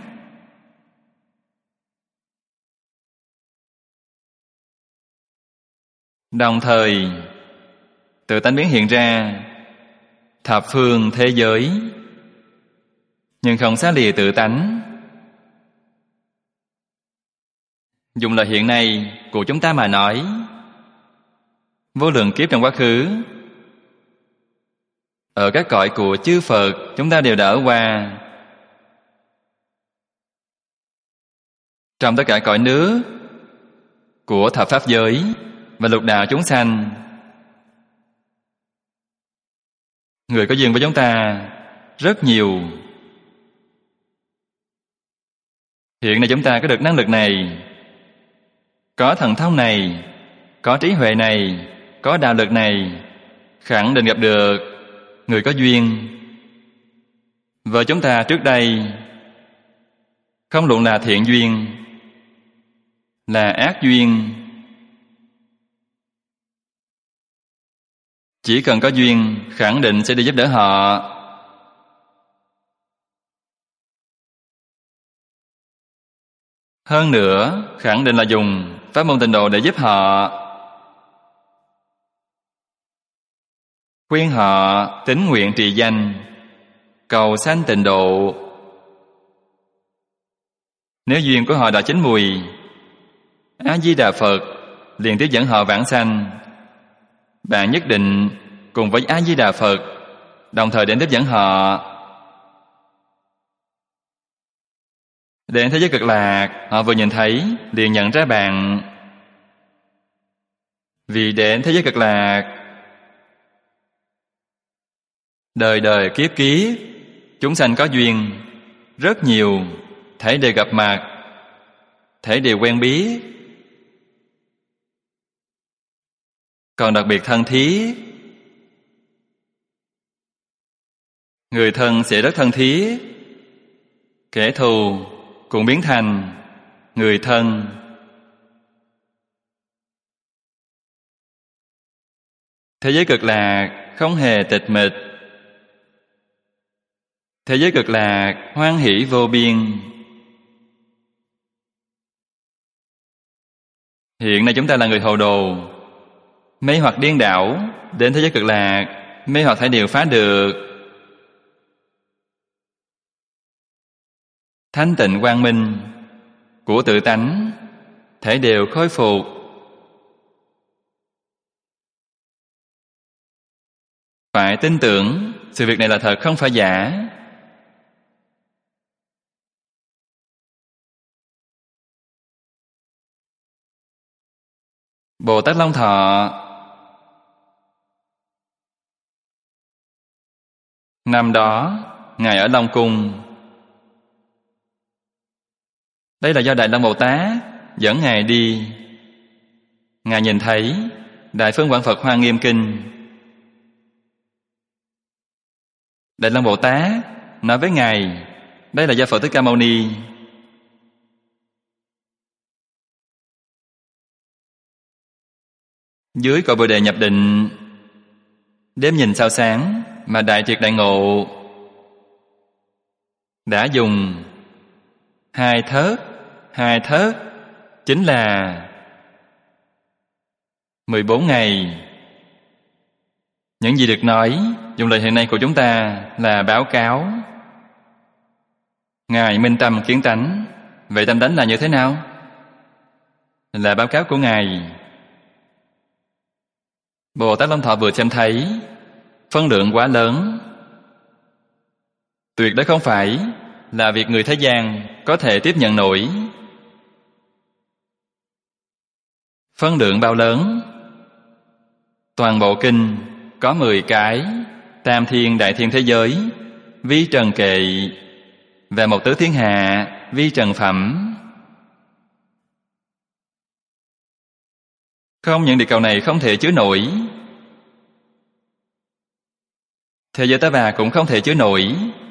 Đồng thời, tự tánh biến hiện ra thập phương thế giới, nhưng không xa lìa tự tánh. Dùng lời hiện nay của chúng ta mà nói, vô lượng kiếp trong quá khứ, ở các cõi của chư Phật chúng ta đều đã ở qua. Trong tất cả cõi nước của thập pháp giới và lục đạo chúng sanh, người có duyên với chúng ta rất nhiều. Hiện nay chúng ta có được năng lực này, có thần thông này, có trí huệ này, có đạo lực này, khẳng định gặp được người có duyên với chúng ta trước đây. Không luận là thiện duyên, là ác duyên, chỉ cần có duyên, khẳng định sẽ đi giúp đỡ họ. Hơn nữa, khẳng định là dùng pháp môn tịnh độ để giúp họ, khuyên họ tín nguyện trì danh, cầu sanh tịnh độ. Nếu duyên của họ đã chín mùi, A Di Đà Phật liền tiếp dẫn họ vãng sanh. Bạn nhất định cùng với A Di Đà Phật đồng thời đến tiếp dẫn họ. Đến thế giới cực lạc, họ vừa nhìn thấy liền nhận ra bạn. Vì đến thế giới cực lạc, đời đời kiếp kiếp chúng sanh có duyên rất nhiều, thảy đều gặp mặt, thảy đều quen biết, còn đặc biệt thân thiết. Người thân sẽ rất thân thiết, kẻ thù cũng biến thành người thân. Thế giới cực lạc không hề tịch mịch. Thế giới cực lạc hoan hỷ vô biên. Hiện nay chúng ta là người hồ đồ, mê hoặc điên đảo, đến thế giới cực lạc, mê hoặc thể đều phá được. Thanh tịnh quang minh của tự tánh, thể đều khôi phục. Phải tin tưởng sự việc này là thật, không phải giả. Bồ Tát Long Thọ năm đó Ngài ở Long Cung. Đây là do Đại Long Bồ Tát dẫn Ngài đi. Ngài nhìn thấy Đại Phương Quảng Phật Hoa Nghiêm Kinh. Đại Long Bồ Tát nói với Ngài, đây là do Phật Thích Ca Mâu Ni. Dưới cội Bồ Đề nhập định, đêm nhìn sao sáng mà đại triệt đại ngộ, đã dùng hai thớt chính là 14 ngày. Những gì được nói dùng lời hiện nay của chúng ta là báo cáo. Ngài minh tâm kiến tánh. Vậy tâm tánh là như thế nào? Là báo cáo của Ngài. Bồ Tát Long Thọ vừa xem thấy phân lượng quá lớn, tuyệt đối không phải là việc người thế gian có thể tiếp nhận nổi. Phân lượng bao lớn? Toàn bộ kinh có 10 cái tam thiên đại thiên thế giới, vi trần kệ, và một tứ thiên hạ, vi trần phẩm. Không những địa cầu này không thể chứa nổi, thế giới Ta Bà cũng không thể chứa nổi.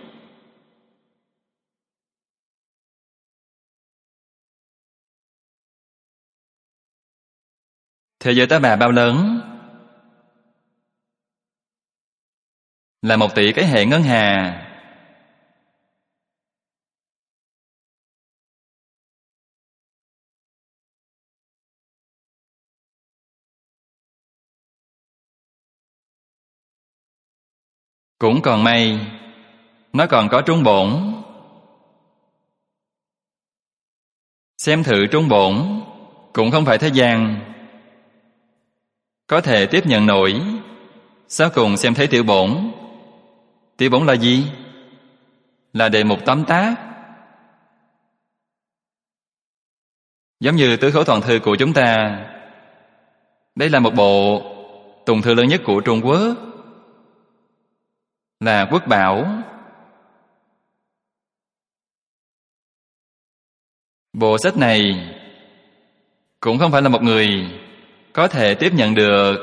Thế giới Ta Bà bao lớn? Là 1 tỷ cái hệ ngân hà. Cũng còn may, nó còn có trung bổn. Xem thử trung bổn cũng không phải thế gian có thể tiếp nhận nổi. Sau cùng xem thấy tiểu bổn. Tiểu bổn là gì? Là đề mục tóm tắt. Giống như Tứ Khổ Toàn Thư của chúng ta. Đây là một bộ tùng thư lớn nhất của Trung Quốc, là quốc bảo. Bộ sách này cũng không phải là một người có thể tiếp nhận được.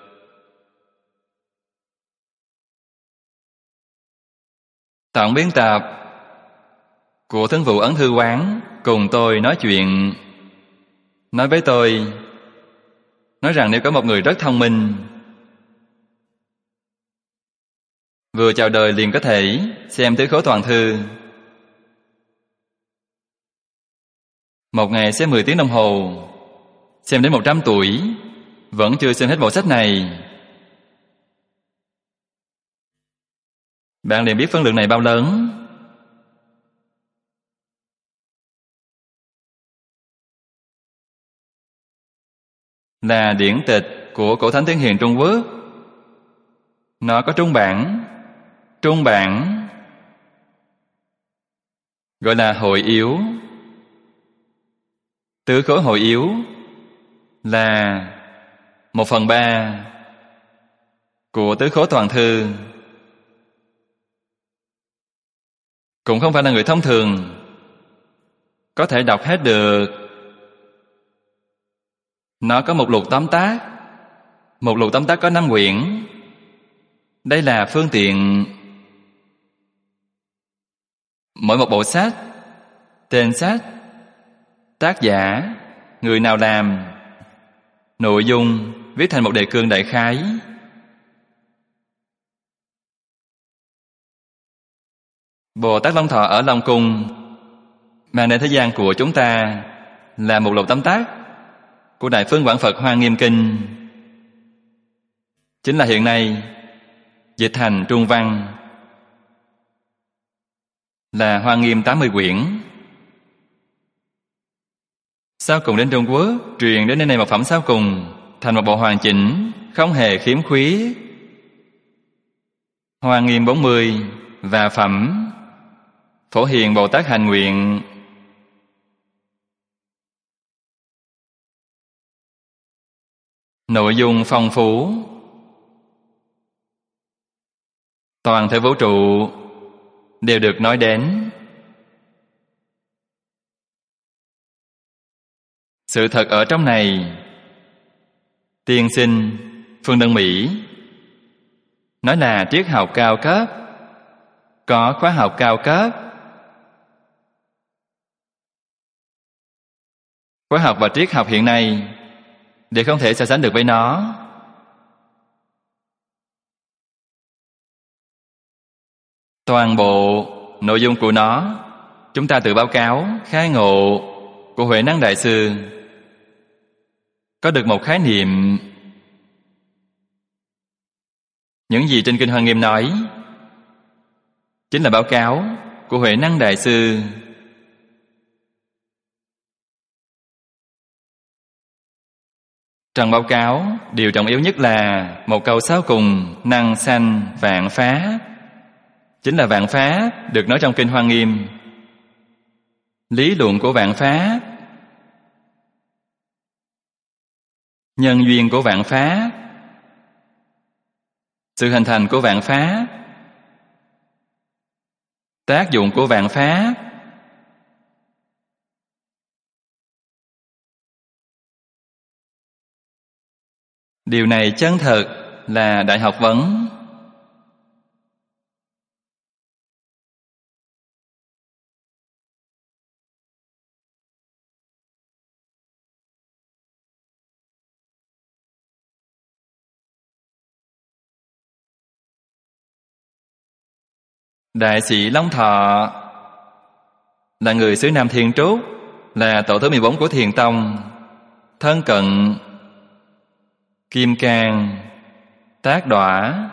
Tổng biên tập của Thương vụ Ấn Thư Quán cùng tôi nói chuyện, nói với tôi, nói rằng nếu có một người rất thông minh, vừa chào đời liền có thể xem Tứ Khổ Toàn Thư, một ngày xem 10 tiếng đồng hồ, xem đến 100 tuổi, vẫn chưa xem hết bộ sách này. Bạn liền biết phân lượng này bao lớn. Là điển tịch của Cổ Thánh Thiên Hiền Trung Quốc. Nó có trung bản. Trung bản gọi là hội yếu. Tứ khối hội yếu là 1/3 của Tứ Khối Toàn Thư. Cũng không phải là người thông thường có thể đọc hết được. Nó có một lục tóm tắt. Một lục tóm tắt có 5 quyển. Đây là phương tiện. Mỗi một bộ sách, tên sách, tác giả, người nào làm, nội dung viết thành một đề cương đại khái. Bồ Tát Long Thọ ở Long Cung mang đến thế gian của chúng ta là một lục tóm tắt của Đại Phương Quảng Phật Hoa Nghiêm Kinh. chính là hiện nay dịch thành Trung văn là Hoa Nghiêm 80 quyển. Sau cùng đến Trung Quốc, truyền đến đây một phẩm sau cùng, thành một bộ hoàn chỉnh, không hề khiếm khuyết. Hoa Nghiêm 40 và phẩm Phổ Hiền Bồ Tát Hành Nguyện. Nội dung phong phú, toàn thể vũ trụ đều được nói đến. Sự thật ở trong này, tiên sinh Phương Đông Mỹ nói là triết học cao cấp, có khóa học cao cấp. Khóa học và triết học hiện nay đều không thể so sánh được với nó. Toàn bộ nội dung của nó chúng ta tự báo cáo khai ngộ của Huệ Năng Đại Sư, có được một khái niệm. Những gì trên Kinh Hoa Nghiêm nói chính là báo cáo của Huệ Năng Đại Sư. Trong báo cáo, điều trọng yếu nhất là một câu sau cùng: năng sanh vạn pháp. Chính là vạn pháp được nói trong Kinh Hoa Nghiêm. Lý luận của vạn pháp, nhân duyên của vạn pháp, sự hình thành của vạn pháp, tác dụng của vạn pháp. Điều này chân thật là đại học vấn. Đại sĩ Long Thọ là người xứ Nam Thiên Trúc, là tổ thứ 14 của Thiền Tông, thân cận Kim Cang, Tác Đọa.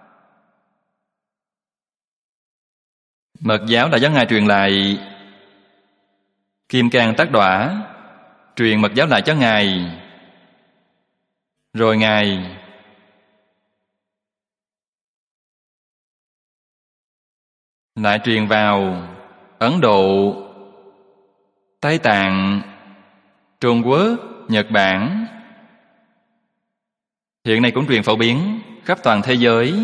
Mật giáo là do Ngài truyền lại. Kim Cang Tác Đọa truyền mật giáo lại cho Ngài. Rồi Ngài lại truyền vào Ấn Độ, Tây Tạng, Trung Quốc, Nhật Bản. Hiện nay cũng truyền phổ biến khắp toàn thế giới.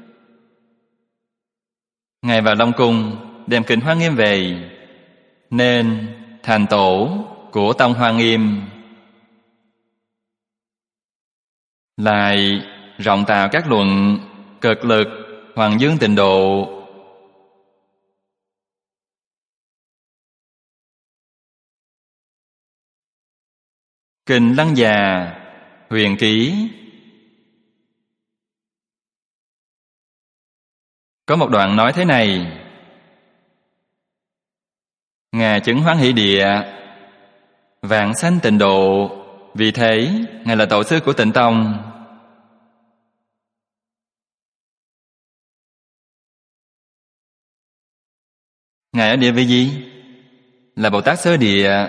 Ngài vào Long Cung đem Kinh Hoa Nghiêm về, nên thành tổ của Tông Hoa Nghiêm. Lại rộng tạo các luận cực lực Hoàng Dương Tịnh Độ, Kinh Lăng Già, Huyền Ký. Có một đoạn nói thế này: Ngài chứng Hoán Hỷ Địa, vạn sanh tịnh độ. Vì thế Ngài là tổ sư của Tịnh Tông. Ngài ở địa vị gì? Là Bồ Tát Sơ Địa.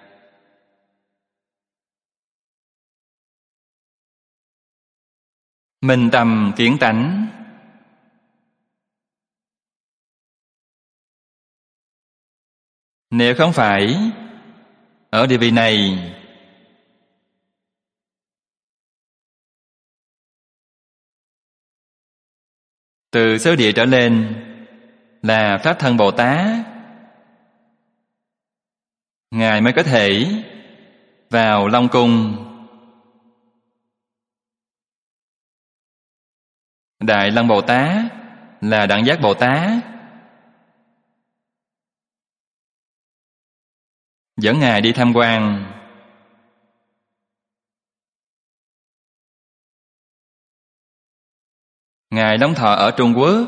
Minh tâm kiến tánh. Nếu không phải ở địa vị này, từ sơ địa trở lên là Pháp Thân Bồ Tát, Ngài mới có thể vào Long Cung. Đại Lăng Bồ Tát là Đẳng Giác Bồ Tát, dẫn Ngài đi tham quan. Ngài Long Thọ ở Trung Quốc,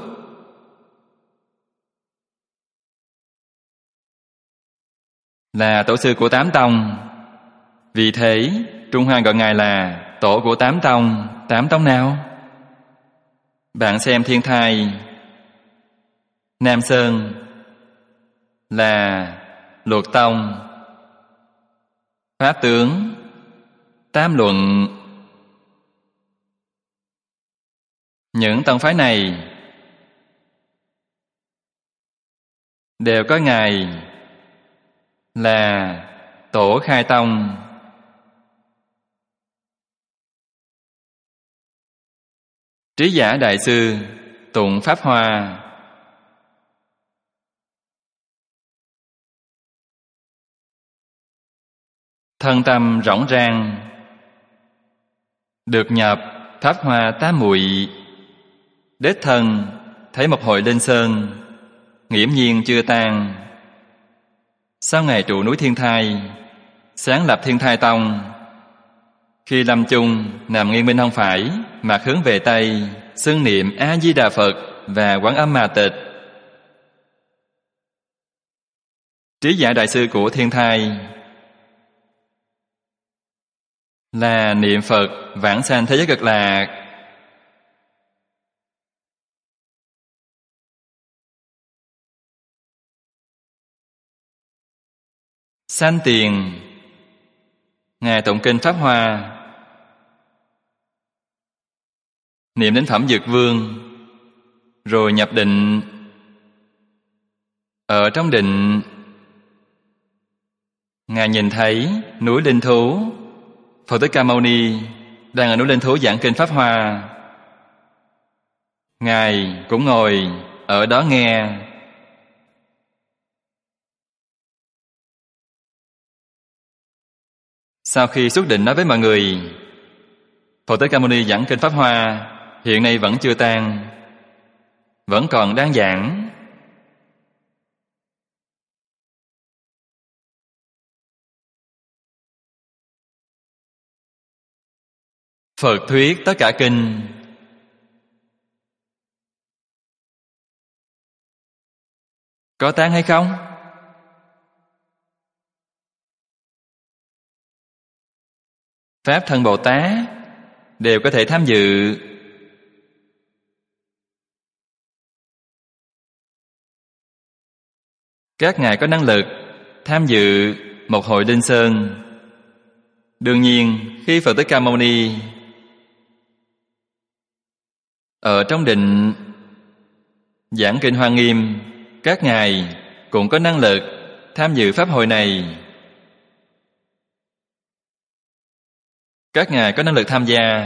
là tổ sư của Tám Tông. Vì thế Trung Hoa gọi Ngài là tổ của Tám Tông. Tám Tông nào? Bạn xem thiên thai Nam Sơn là Luật Tông, Pháp Tướng, Tam Luận. Những tông phái này đều có Ngài là Tổ Khai Tông. Trí Giả Đại Sư tụng Pháp Hoa, thân tâm rỗng rang, được nhập Pháp Hoa Tám Muội, đích thân thấy một hội Linh Sơn nghiễm nhiên chưa tan. Sau ngày trụ núi Thiên Thai, sáng lập Thiên Thai Tông. Khi lâm chung, nằm nghiêng bên hông phải, mặt hướng về Tây, xưng niệm A Di Đà Phật và Quán Âm Ma Tịch. Trí Giả Đại Sư của Thiên Thai là niệm Phật vãng sanh thế giới Cực Lạc. Sanh tiền, Ngài tụng kinh Pháp Hoa, niệm đến Phẩm Dược Vương, rồi nhập định. Ở trong định, Ngài nhìn thấy núi Linh Thú. Phật Thích Ca Mâu Ni đang ở núi Linh Thú giảng kinh Pháp Hoa. Ngài cũng ngồi ở đó nghe. Sau khi xuất định nói với mọi người, Phật Thích Ca Mâu Ni giảng kinh Pháp Hoa hiện nay vẫn chưa tan, vẫn còn đang giảng. Phật thuyết tất cả kinh, có tan hay không? Pháp Thân Bồ Tát đều có thể tham dự. Các ngài có năng lực tham dự một hội Linh Sơn. Đương nhiên, khi Phật Thích Ca Mâu Ni ở trong định giảng kinh Hoa Nghiêm, các ngài cũng có năng lực tham dự pháp hội này. Các ngài có năng lực tham gia.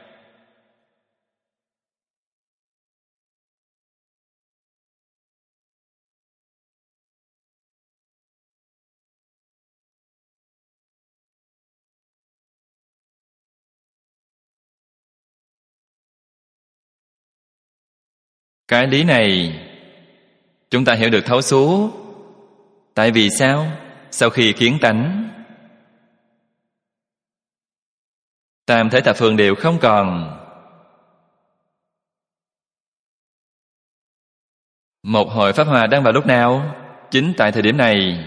Cái lý này chúng ta hiểu được thấu suốt. Tại vì sao? Sau khi kiến tánh, tam thể thập phương đều không còn. Một hội Pháp Hoa đang vào lúc nào? Chính tại thời điểm này.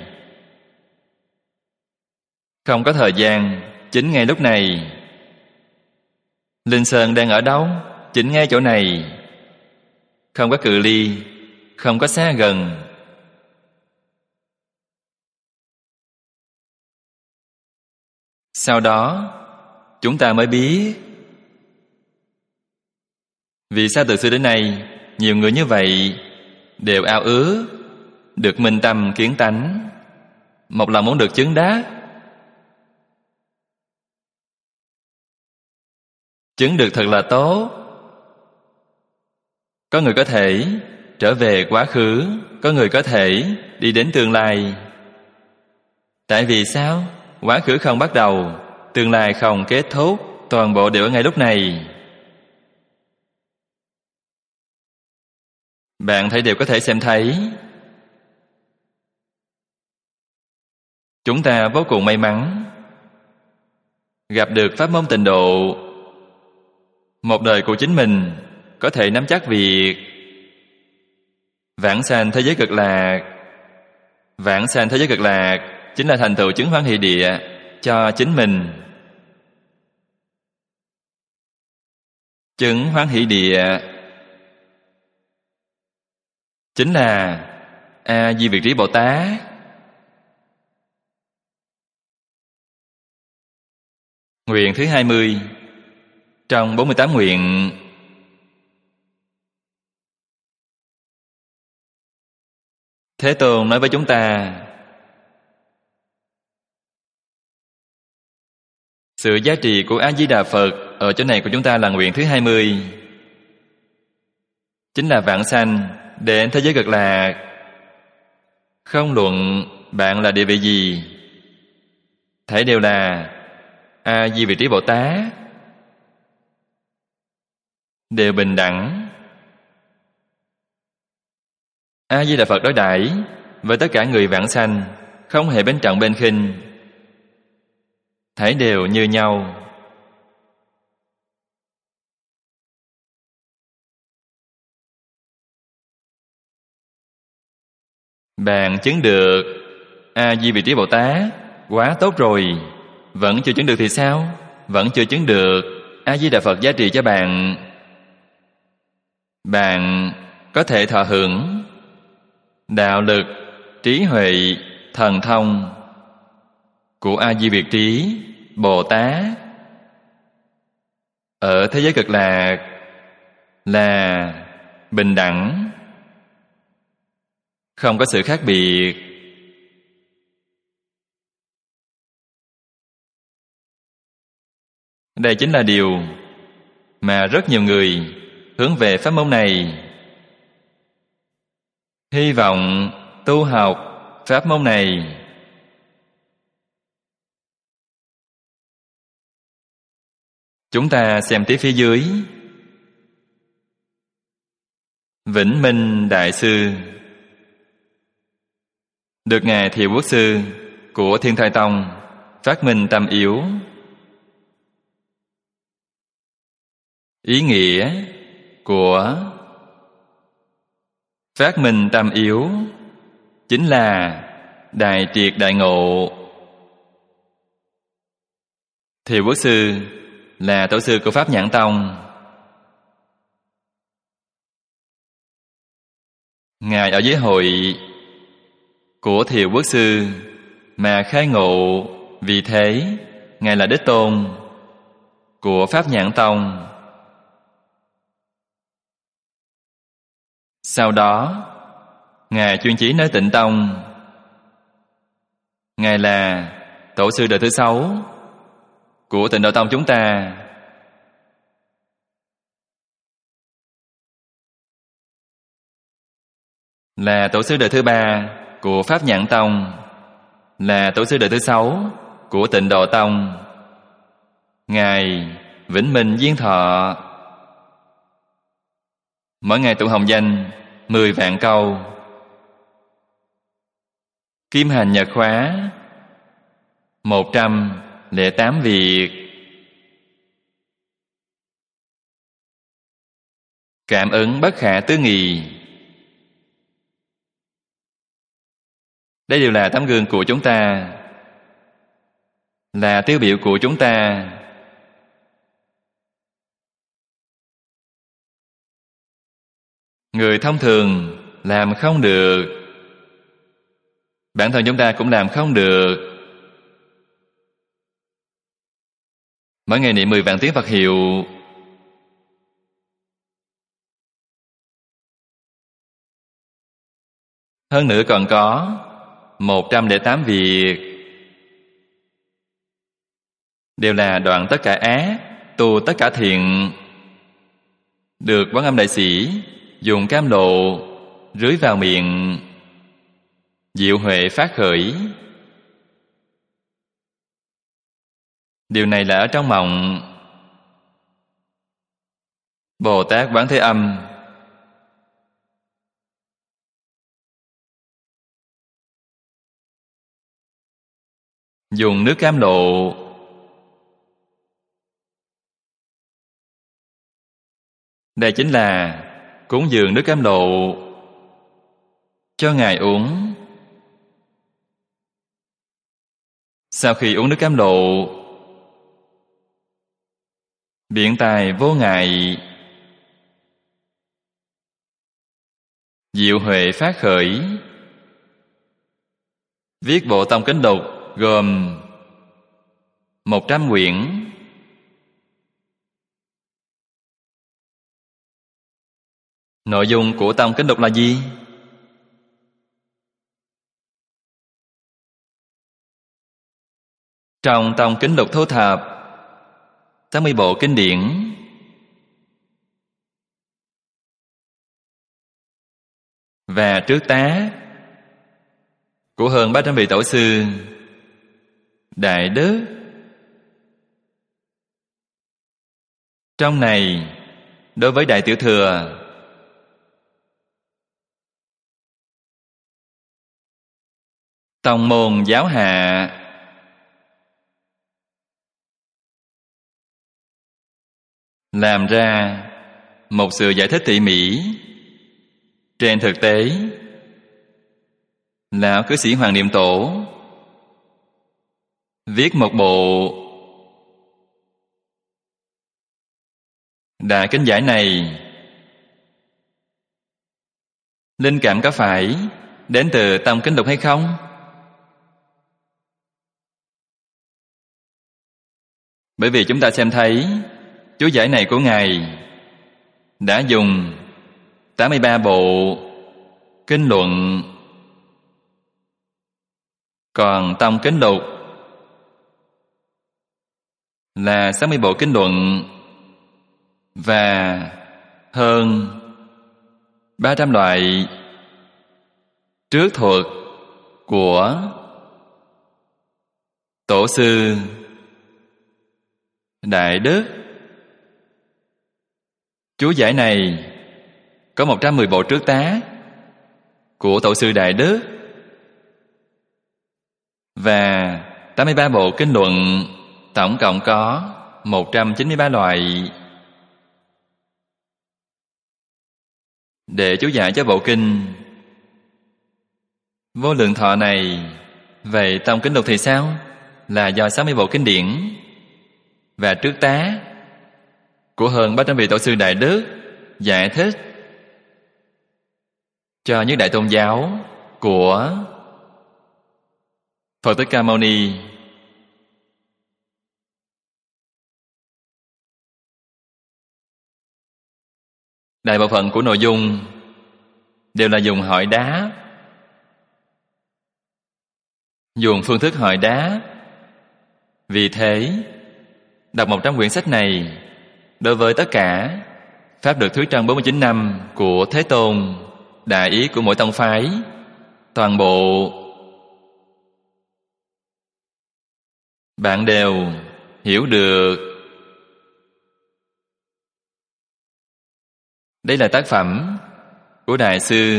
Không có thời gian, chính ngay lúc này. Linh Sơn đang ở đâu? Chính ngay chỗ này. Không có cự ly, không có xa gần. Sau đó chúng ta mới biết vì sao từ xưa đến nay nhiều người như vậy đều ao ước được minh tâm kiến tánh, một lòng muốn được chứng đắc. Chứng được thật là tốt. Có người có thể trở về quá khứ, có người có thể đi đến tương lai. Tại vì sao? Quá khứ không bắt đầu, tương lai không kết thúc, toàn bộ đều ở ngay lúc này. Bạn thấy đều có thể xem thấy. Chúng ta vô cùng may mắn gặp được pháp môn tịnh độ. Một đời của chính mình có thể nắm chắc việc vãng sanh thế giới Cực Lạc. Vãng sanh thế giới Cực Lạc chính là thành tựu chứng Hoan Hỷ Địa cho chính mình. Chứng Hoan Hỷ Địa chính là A Di Việt Trí Bồ Tát. Nguyện thứ 20 trong 48 nguyện. Thế Tôn nói với chúng ta, sự giá trị của A-di-đà Phật ở chỗ này của chúng ta là nguyện thứ 20, chính là vãng sanh đến thế giới cực lạc. Không luận bạn là địa vị gì, thảy đều là A Di Vị Trí Bồ Tát, đều bình đẳng. A Di Đà Phật đối đãi với tất cả người vãng sanh không hề bên trọng bên khinh, thảy đều như nhau. Bạn chứng được A Di Vị Trí Bồ Tát quá tốt rồi. Vẫn chưa chứng được thì sao? Vẫn chưa chứng được, A Di Đà Phật giá trị cho bạn. Bạn có thể thọ hưởng đạo lực, trí huệ, thần thông của A Di Việt Trí Bồ Tát ở thế giới cực lạc là bình đẳng, không có sự khác biệt. Đây chính là điều mà rất nhiều người hướng về pháp môn này, hy vọng tu học pháp môn này. Chúng ta xem tiếp phía dưới. Vĩnh Minh Đại Sư được Ngài Thiệu Quốc Sư của Thiên Thai Tông phát minh tâm yếu. Ý nghĩa của phát minh tâm yếu chính là đại triệt đại ngộ. Thiệu Quốc Sư là tổ sư của Pháp Nhãn Tông. Ngài ở dưới hội của Thiệu Quốc Sư mà khai ngộ, vì thế Ngài là đích tôn của Pháp Nhãn Tông. Sau đó Ngài chuyên chí nơi Tịnh Tông. Ngài là tổ sư đời thứ 6 của Tịnh Độ Tông chúng ta. Là tổ sư đời thứ 3 của Pháp Nhãn Tông. Là tổ sư đời thứ 6 của Tịnh Độ Tông. Ngài vĩnh minh viên thọ, mỗi ngày tụng hồng danh 10 vạn câu, kim hành nhật khóa 108 việc, cảm ứng bất khả tư nghị. Đây đều là tấm gương của chúng ta, là tiêu biểu của chúng ta. Người thông thường làm không được, bản thân chúng ta cũng làm không được. Mỗi ngày niệm 10 vạn tiếng Phật hiệu, hơn nữa còn có 108 việc, đều là đoạn tất cả ác, tu tất cả thiện. Được Quán Âm Đại Sĩ dùng cam lộ rưới vào miệng, diệu huệ phát khởi. Điều này là ở trong mộng. Bồ Tát Quán Thế Âm dùng nước cam lộ đây chính là cúng dường nước cam lộ cho Ngài uống. Sau khi uống nước cam lộ, biện tài vô ngại, diệu huệ phát khởi. Viết bộ tông kính lục gồm 100 quyển. Nội dung của tông kính lục là gì? Trong tông kính lục thu thập 80 bộ kinh điển, và trước tá của hơn 300 vị tổ sư đại đức. Trong này, đối với Đại Tiểu Thừa, tông môn giáo hạ, làm ra một sự giải thích tỉ mỉ. Trên thực tế, Lão Cư Sĩ Hoàng Niệm Tổ viết một bộ đại kinh giải này, linh cảm có phải đến từ tông kính lục hay không? Bởi vì chúng ta xem thấy chú giải này của Ngài đã dùng 83 bộ kinh luận, còn tông kính lục là 60 bộ kinh luận và hơn 300 loại trước thuật của tổ sư đại đức. Chú giải này có 110 bộ trước tá của tổ sư đại đức và 83 bộ kinh luận, tổng cộng có 193 loại. Để chú giải cho bộ kinh Vô Lượng Thọ này, vậy tông kính lục thì sao? Là do 60 bộ kinh điển và trước tá của hơn 300 vị tổ sư đại đức giải thích cho những đại tôn giáo của Phật Thích Ca Mâu Ni. Đại bộ phận của nội dung đều là dùng hỏi đáp, dùng phương thức hỏi đáp. Vì thế, đọc 100 quyển sách này đối với tất cả Pháp được thuyết trong 49 năm của Thế Tôn, đại ý của mỗi tông phái, toàn bộ bạn đều hiểu được. Đây là tác phẩm của Đại sư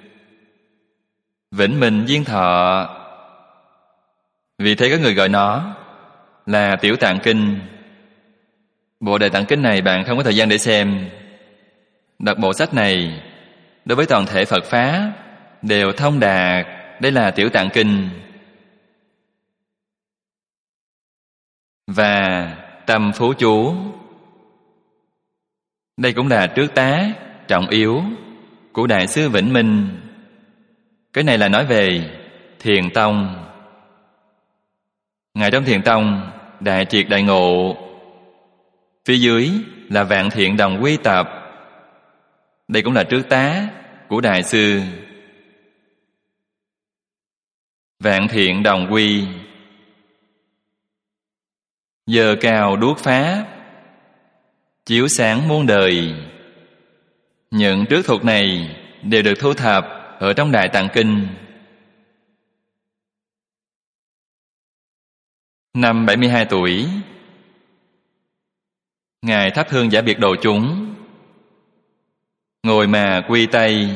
Vĩnh Minh Viên Thọ. Vì thế có người gọi nó là Tiểu Tạng Kinh. Bộ Đại Tạng Kinh này bạn không có thời gian để xem. Đọc bộ sách này đối với toàn thể Phật Pháp đều thông đạt. Đây là Tiểu Tạng Kinh. Và Tâm Phú Chú, đây cũng là trước tá trọng yếu của Đại sư Vĩnh Minh. Cái này là nói về Thiền Tông. Ngài trong Thiền Tông đại triệt đại ngộ. Phía dưới là Vạn Thiện Đồng Quy Tập. Đây cũng là trước tá của Đại sư. Vạn Thiện Đồng Quy, giờ cao đuốc Pháp, chiếu sáng muôn đời. Những trước thuật này đều được thu thập ở trong Đại Tạng Kinh. Năm 72 tuổi, Ngài thắp hương giả biệt độ chúng, ngồi mà quy tay.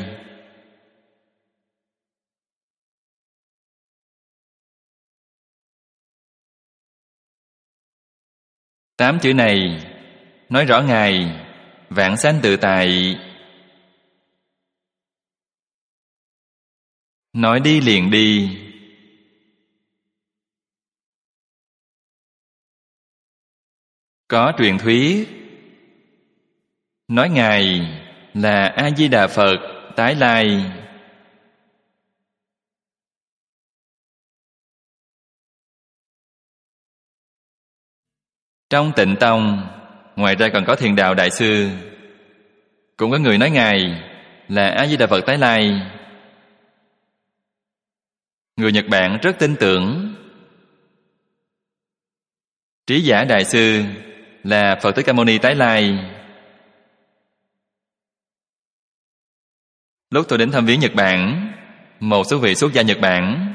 Tám chữ này nói rõ Ngài vãng sanh tự tại. Nói đi liền đi. Có truyền thuyết nói Ngài là A Di Đà Phật tái lai. Trong Tịnh Tông, ngoài ra còn có Thiền Đạo Đại Sư. Cũng có người nói Ngài là A Di Đà Phật tái lai. Người Nhật Bản rất tin tưởng. Trí Giả Đại Sư là Phật Thích Ca Mâu Ni tái lai. Lúc tôi đến thăm viếng Nhật Bản, một số vị xuất gia Nhật Bản.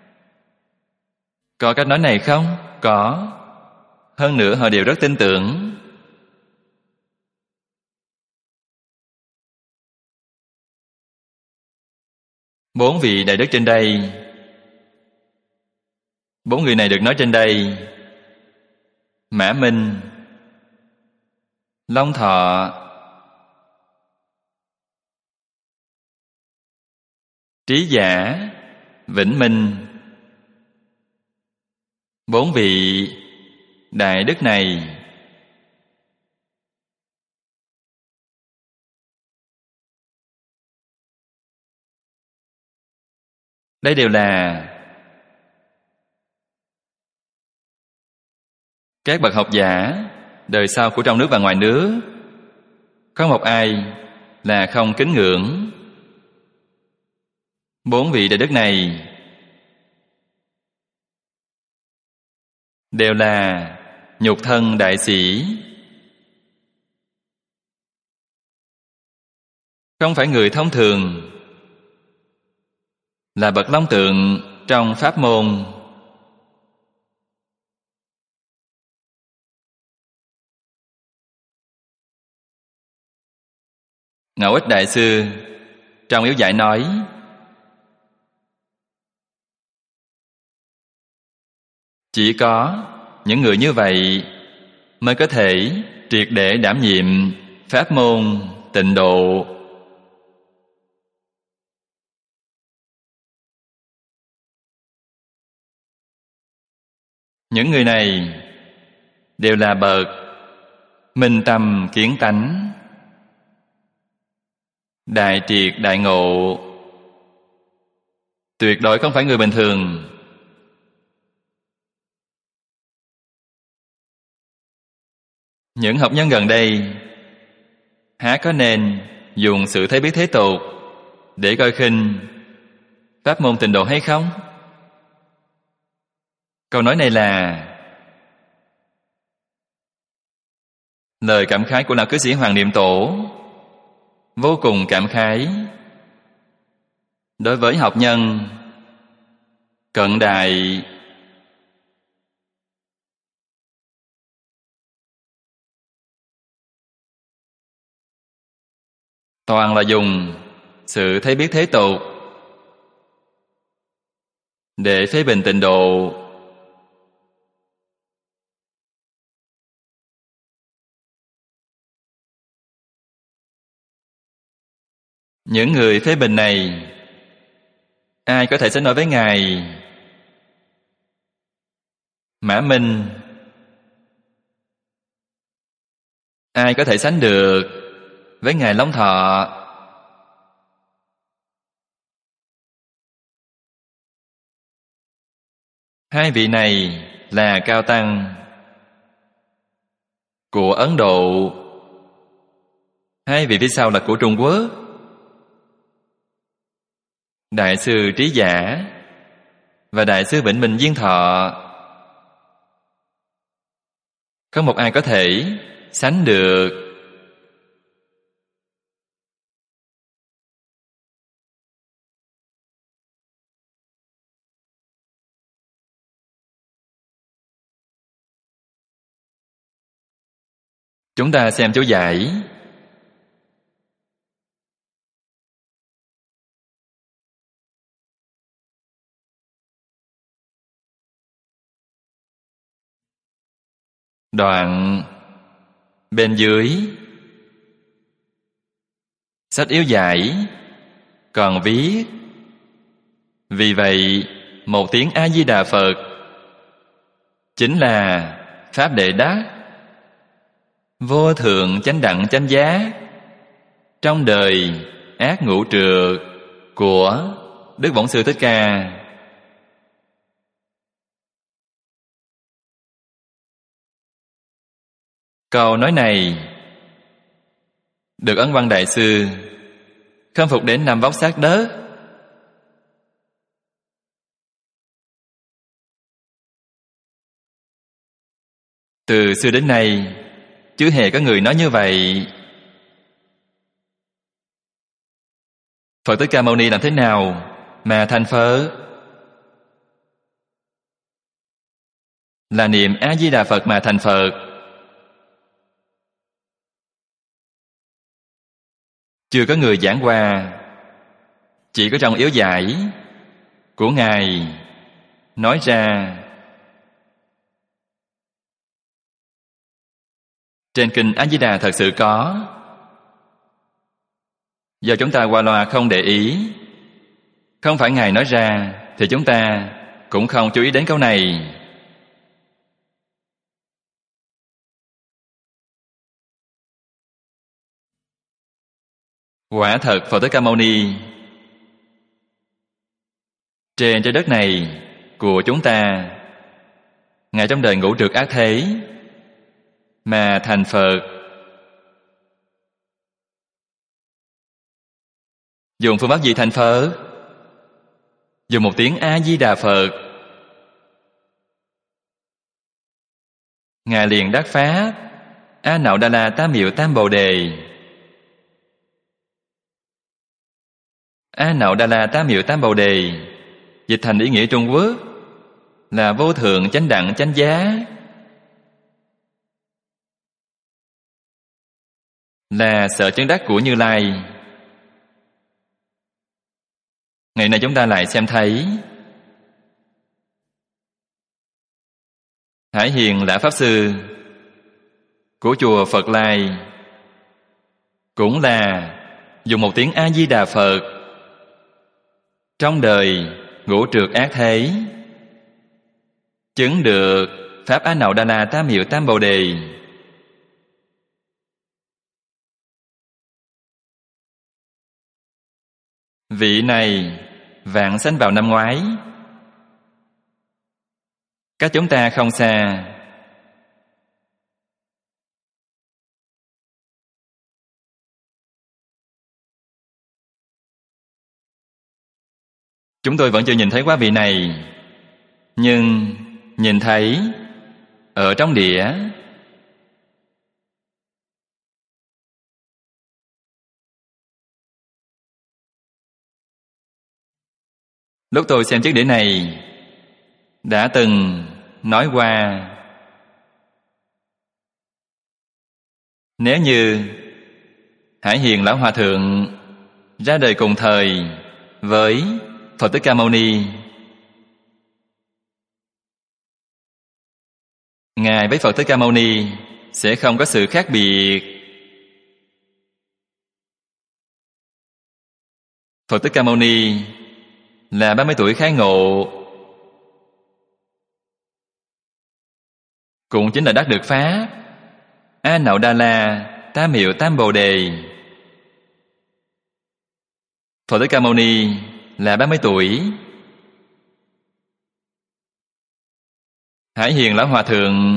Có cách nói này không? Có. Hơn nữa họ đều rất tin tưởng. Bốn vị đại đức trên đây, bốn người này được nói trên đây: Mã Minh, Long Thọ, Trí Giả, Vĩnh Minh. Bốn vị đại đức này đây đều là các bậc học giả đời sau của trong nước và ngoài nước. Không một ai là không kính ngưỡng. Bốn vị đại đức này đều là nhục thân đại sĩ, không phải người thông thường, là bậc long tượng trong pháp môn. Ngẫu Ích Đại Sư trong Yếu Giải nói: chỉ có những người như vậy mới có thể triệt để đảm nhiệm pháp môn tịnh độ. Những người này đều là bậc minh tâm kiến tánh, đại triệt đại ngộ, tuyệt đối không phải người bình thường. Những học nhân gần đây há có nên dùng sự thấy biết thế tục để coi khinh pháp môn tịnh độ hay không? Câu nói này là lời cảm khái của lão cư sĩ Hoàng Niệm Tổ, vô cùng cảm khái đối với học nhân cận đại. Toàn là dùng sự thấy biết thế tục để phê bình tịnh độ. Những người phê bình này, ai có thể sánh nổi với Ngài Mã Minh? Ai có thể sánh được với Ngài Long Thọ? Hai vị này là cao tăng của Ấn Độ. Hai vị phía sau là của Trung Quốc. Đại sư Trí Giả và Đại sư Vĩnh Minh Viên Thọ. Không một ai có thể sánh được. Chúng ta xem chú giải. Đoạn bên dưới sách Yếu Giải còn viết: vì vậy một tiếng A Di Đà Phật chính là pháp đệ đắc, vô thượng chánh đẳng chánh giác trong đời ác ngũ trược của Đức Bổn Sư Thích Ca. Câu nói này được Ấn Văn Đại Sư khâm phục đến nằm vóc sát đất. Từ xưa đến nay chưa hề có người nói như vậy. Phật Thích Ca Mâu Ni làm thế nào mà thành Phật? Là niệm A Di Đà Phật mà thành Phật. Chưa có người giảng qua, chỉ có trong yếu giải của Ngài nói ra. Trên kinh A Di Đà thật sự có, do chúng ta qua loa không để ý. Không phải Ngài nói ra thì chúng ta cũng không chú ý đến câu này. Quả thật Phật Thích Ca Mâu Ni trên trái đất này của chúng ta, Ngài trong đời ngũ trược ác thế mà thành Phật. Dùng phương pháp gì thành Phật? Dùng một tiếng A Di Đà Phật, Ngài liền đắc pháp A Nậu Đa La Tam Miệu Tam Bồ Đề. A Nậu Đa La Tam Miệu Tam Bồ Đề dịch thành ý nghĩa Trung Quốc là vô thượng chánh đẳng chánh giá, là sở chứng đắc của Như Lai. Ngày nay chúng ta lại xem thấy Hải Hiền Lã Pháp Sư của chùa Phật Lai cũng là dùng một tiếng A Di Đà Phật, trong đời ngũ trược ác thế chứng được pháp A Nậu Đa La Tam Miệu Tam Bồ Đề. Vị này vãng sanh vào năm ngoái, cách chúng ta không xa. Chúng tôi vẫn chưa nhìn thấy quá vị này, nhưng nhìn thấy ở trong đĩa. Lúc tôi xem chiếc đĩa này đã từng nói qua, nếu như Hải Hiền Lão Hòa Thượng ra đời cùng thời với Phật Thích Ca Mâu Ni, Ngài với Phật Thích Ca Mâu Ni sẽ không có sự khác biệt. Phật Thích Ca Mâu Ni là 30 tuổi khai ngộ, cũng chính là đắc được pháp A Nậu Đa La Tam Miệu Tam Bồ Đề. Phật Thích Ca Mâu Ni là 30 tuổi. Hải Hiền Lão Hòa Thượng,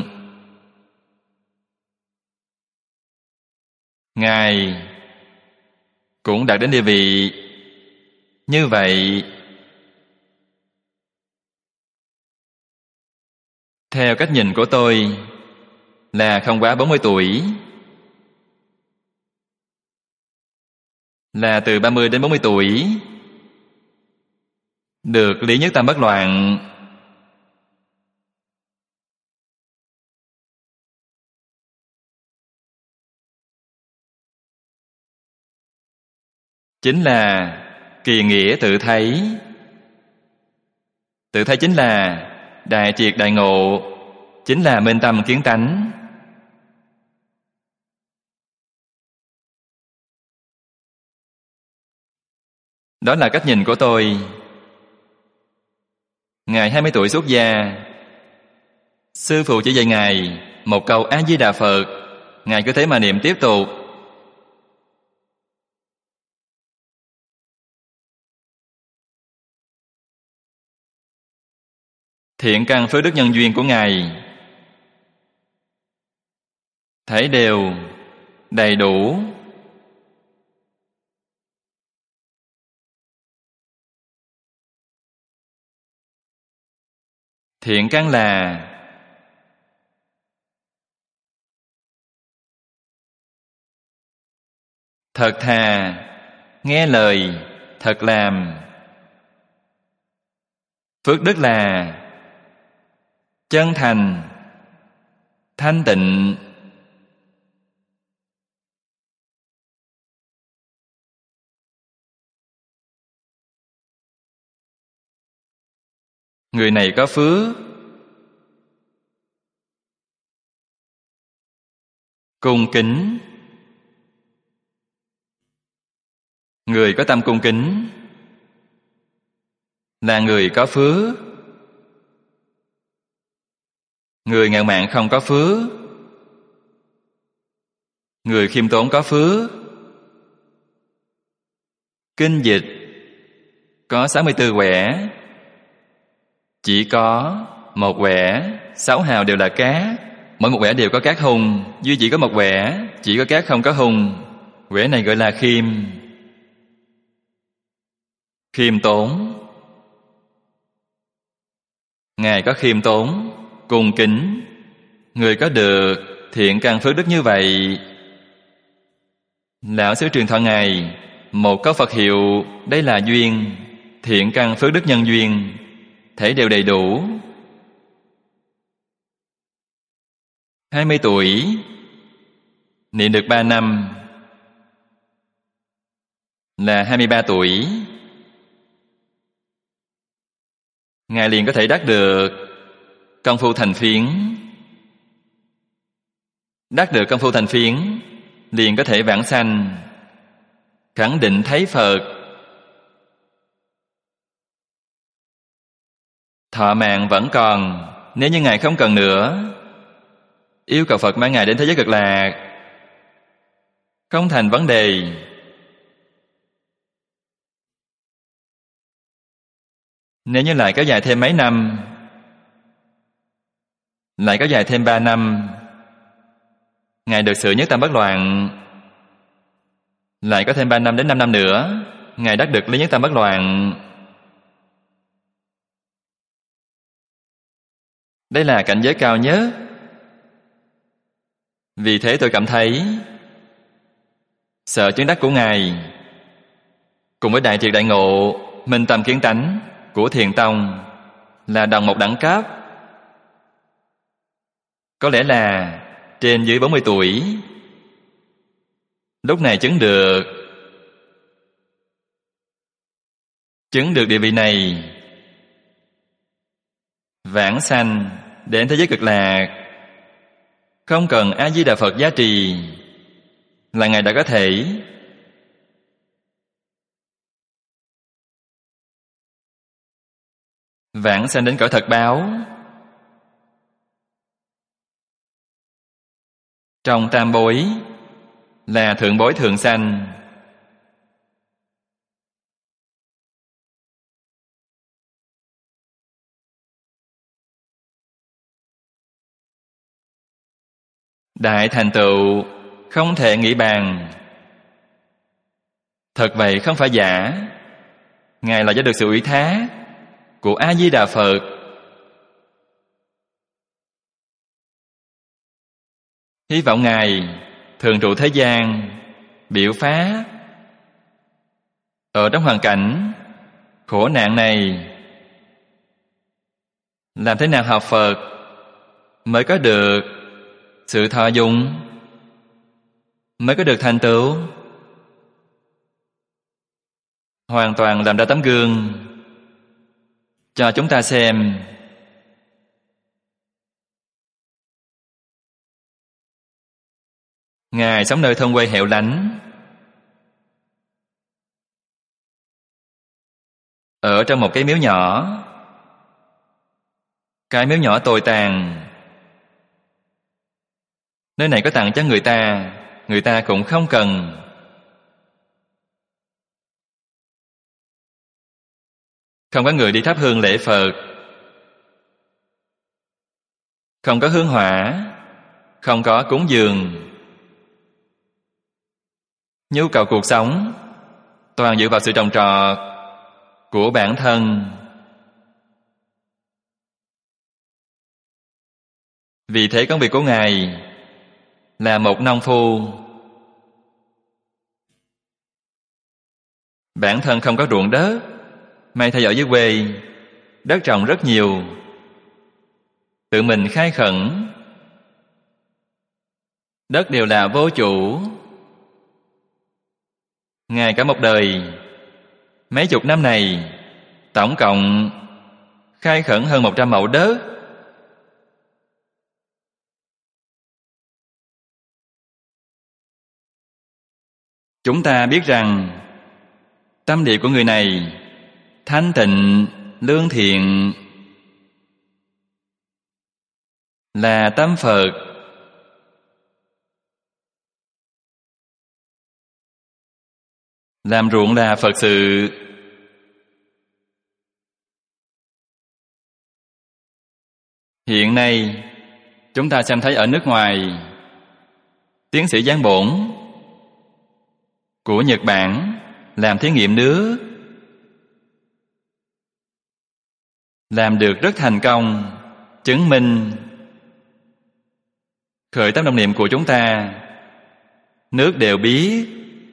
Ngài cũng đạt đến địa vị như vậy. Theo cách nhìn của tôi là không quá 40 tuổi, là từ 30 đến 40 tuổi được lý nhất tam bất loạn. Chính là kỳ nghĩa tự thấy. Tự thấy chính là đại triệt đại ngộ, chính là minh tâm kiến tánh. Đó là cách nhìn của tôi. Ngài 20 tuổi xuất gia, sư phụ chỉ dạy Ngài một câu A Di Đà Phật, Ngài cứ thế mà niệm tiếp tục. thiện căn phước đức nhân duyên của Ngài thảy đều đầy đủ. Thiện căn là thật thà, nghe lời, thật làm. Phước đức là chân thành, thanh tịnh. Người này có phước. Cung kính. Người có tâm cung kính là người có phước. Người ngạo mạn không có phước. Người khiêm tốn có phước. Kinh dịch có 64 quẻ, chỉ có một quẻ 6 hào đều là cát. Mỗi một quẻ đều có cát hung, duy chỉ có một quẻ chỉ có cát không có hung. Quẻ này gọi là khiêm. Khiêm tốn. Ngài có khiêm tốn, cung kính. Người có được thiện căn phước đức như vậy, Lão Sư truyền thọ Ngài một câu Phật hiệu, đây là duyên. Thiện căn phước đức nhân duyên thể đều đầy đủ. 20 tuổi niệm được 3 năm là 23 tuổi, Ngài liền có thể đắc được công phu thành phiến. Đắc được công phu thành phiến liền có thể vãng sanh, khẳng định thấy Phật. Thọ mạng vẫn còn, nếu như Ngài không cần nữa, yêu cầu Phật mang Ngài đến thế giới Cực Lạc không thành vấn đề. Nếu như lại kéo dài thêm mấy năm, lại kéo dài thêm 3 năm, Ngài được sự nhất tâm bất loạn, lại có thêm 3 năm đến 5 năm nữa, Ngài đắc được lý nhất tâm bất loạn. Đây là cảnh giới cao nhất. Vì thế tôi cảm thấy sở chứng đắc của Ngài cùng với đại triệt đại ngộ, minh tâm kiến tánh của Thiền Tông là đồng một đẳng cấp. Có lẽ là trên dưới 40 tuổi lúc này chứng được địa vị này, vãng sanh đến thế giới Cực Lạc, không cần A Di Đà Phật giá trì là Ngài đã có thể. Vãng sanh đến cõi thật báo. Trong tam bối là thượng bối thường sanh. Đại thành tựu không thể nghĩ bàn. Thật vậy không phải giả. Ngài là do được sự ủy thác của A Di Đà Phật. Hy vọng Ngài thường trụ thế gian, biểu pháp. Ở trong hoàn cảnh khổ nạn này, làm thế nào học Phật mới có được sự thọ dụng, mới có được thành tựu. Hoàn toàn làm ra tấm gương cho chúng ta xem. Ngài sống nơi thôn quê hẻo lánh, ở trong một cái miếu nhỏ. Cái miếu nhỏ tồi tàn. Nơi này có tặng cho người ta cũng không cần. Không có người đi thắp hương lễ Phật. không có hương hỏa, không có cúng dường. Nhu cầu cuộc sống toàn dựa vào sự trồng trọt của bản thân. Vì thế công việc của Ngài là một nông phu. Bản thân không có ruộng đất, may thay ở dưới quê, đất trồng rất nhiều. Tự mình khai khẩn. Đất đều là vô chủ. Ngài cả một đời, mấy chục năm này, tổng cộng khai khẩn hơn 100 mẫu đất. Chúng ta biết rằng tâm địa của người này thanh tịnh, lương thiện, là tâm Phật. Làm ruộng là Phật sự. Hiện nay chúng ta xem thấy ở nước ngoài, tiến sĩ Giang Bổn của Nhật Bản làm thí nghiệm nước, làm được rất thành công, chứng minh khởi tâm động niệm của chúng ta, nước đều biết.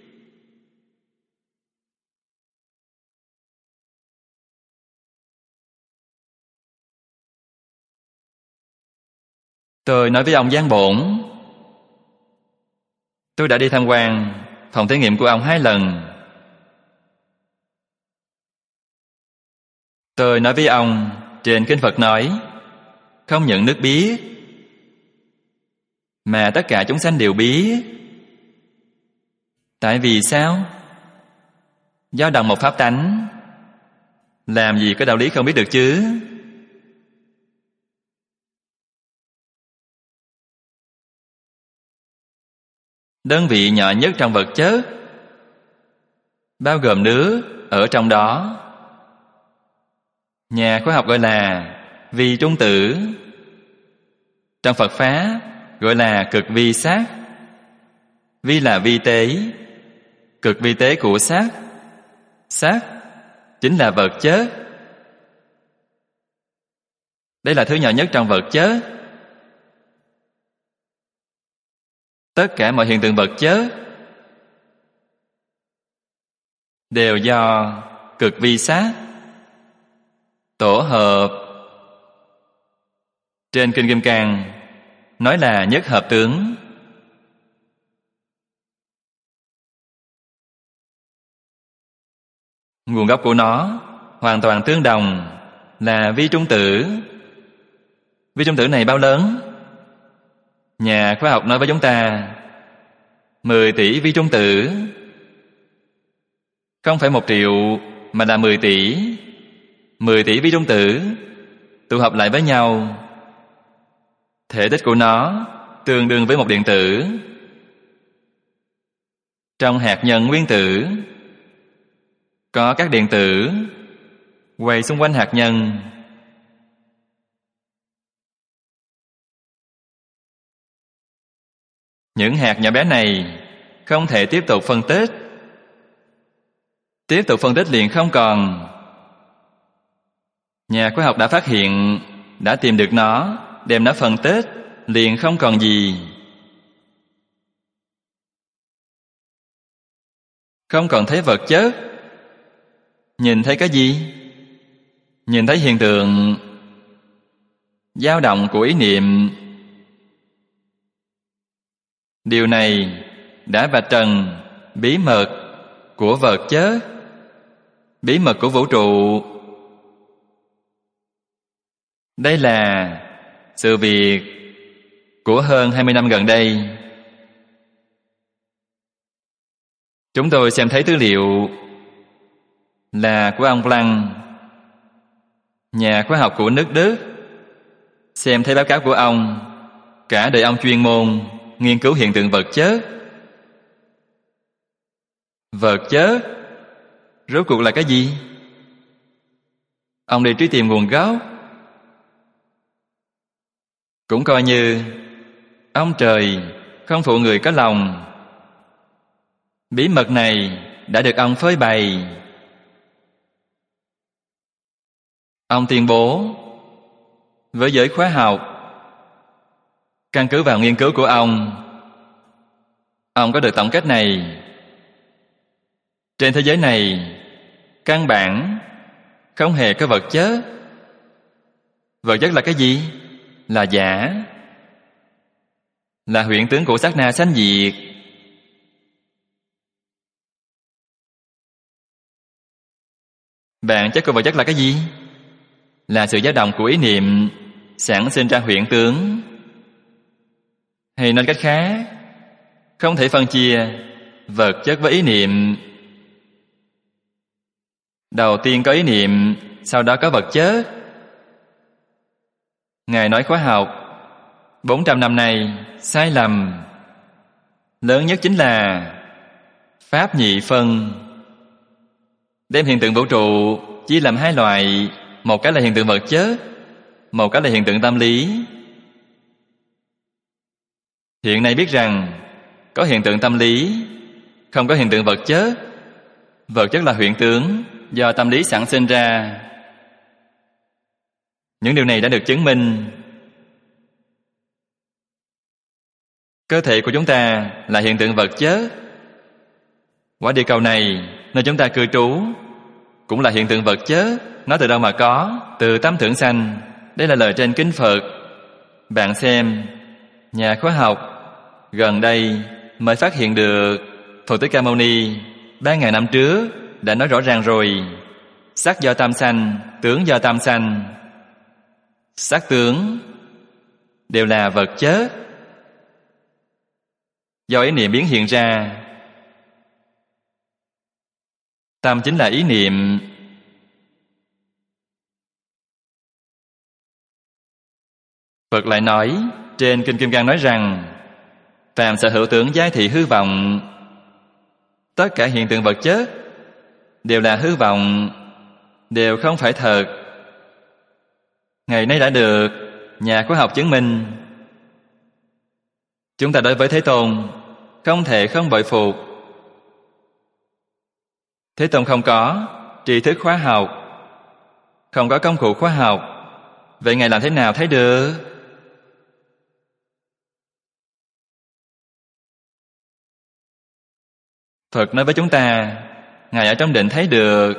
Tôi nói với ông Giang Bổn, tôi đã đi tham quan phòng thí nghiệm của ông 2 lần. Tôi nói với ông, trên kinh Phật nói, không những nước biết, mà tất cả chúng sanh đều biết. Tại vì sao? Do đồng một pháp tánh, làm gì có đạo lý không biết được chứ? Đơn vị nhỏ nhất trong vật chất, bao gồm nước ở trong đó. Nhà khoa học gọi là vi trung tử. Trong Phật Pháp gọi là cực vi sắc. Vi là vi tế, cực vi tế của sắc. Sắc chính là vật chất. Đây là thứ nhỏ nhất trong vật chất. Tất cả mọi hiện tượng vật chất đều do cực vi sắc tổ hợp. Trên Kinh Kim Cang nói là nhất hợp tướng. Nguồn gốc của nó hoàn toàn tương đồng, là vi trung tử. Vi trung tử này bao lớn? Nhà khoa học nói với chúng ta 10 tỷ vi trung tử. Không phải 1 triệu, mà là 10 tỷ. 10 tỷ vi trung tử tụ hợp lại với nhau, thể tích của nó tương đương với một điện tử. Trong hạt nhân nguyên tử có các điện tử quay xung quanh hạt nhân. Những hạt nhỏ bé này không thể tiếp tục phân tích. Tiếp tục phân tích liền không còn. Nhà khoa học đã phát hiện, đã tìm được nó, đem nó phân tích, liền không còn gì. Không còn thấy vật chất. Nhìn thấy cái gì? Nhìn thấy hiện tượng dao động của ý niệm. Điều này đã vạch trần bí mật của vật chất, bí mật của vũ trụ. Đây là sự việc của hơn 20 năm gần đây. Chúng tôi xem thấy tư liệu là của ông Planck, nhà khoa học của nước Đức. Xem thấy báo cáo của ông, cả đời ông chuyên môn nghiên cứu hiện tượng vật chất. Vật chất rốt cuộc là cái gì? Ông đi truy tìm nguồn gốc. cũng coi như ông trời không phụ người có lòng. Bí mật này đã được ông phơi bày. Ông tuyên bố với giới khoa học, căn cứ vào nghiên cứu của ông có được tổng kết này: trên thế giới này căn bản không hề có vật chất. Vật chất là cái gì? Là giả, là hiện tướng của sát na sanh diệt. Bản chất của vật chất là cái gì? Là sự dao động của ý niệm sản sinh ra hiện tướng. Hay nói cách khác, không thể phân chia vật chất với ý niệm. Đầu tiên có ý niệm, sau đó có vật chất. Ngài nói khoa học 400 năm nay sai lầm. Lớn nhất chính là pháp nhị phân, đem hiện tượng vũ trụ chia làm hai loại. Một cái là hiện tượng vật chất, một cái là hiện tượng tâm lý. Hiện nay biết rằng có hiện tượng tâm lý, không có hiện tượng vật chất. Vật chất là hiện tướng do tâm lý sản sinh ra. Những điều này đã được chứng minh. Cơ thể của chúng ta là hiện tượng vật chất. Quả địa cầu này, nơi chúng ta cư trú, cũng là hiện tượng vật chất. Nó từ đâu mà có? Từ tâm tưởng sanh. Đây là lời trên kinh Phật. Bạn xem, nhà khoa học gần đây mới phát hiện được. Phật Thích Ca Mâu Ni 3.000 năm trước đã nói rõ ràng rồi. Sắc do tâm sanh, tướng do tâm sanh. Sắc tướng đều là vật chất, do ý niệm biến hiện ra. Tâm chính là ý niệm. Phật lại nói trên Kinh Kim Cang nói rằng: phàm sở hữu tưởng giai thị hư vọng. Tất cả hiện tượng vật chất đều là hư vọng, đều không phải thật. Ngày nay đã được nhà khoa học chứng minh. Chúng ta đối với Thế Tôn không thể không bội phục. Thế Tôn không có tri thức khoa học, không có công cụ khoa học. Vậy Ngài làm thế nào thấy được? Phật nói với chúng ta, Ngài ở trong định thấy được.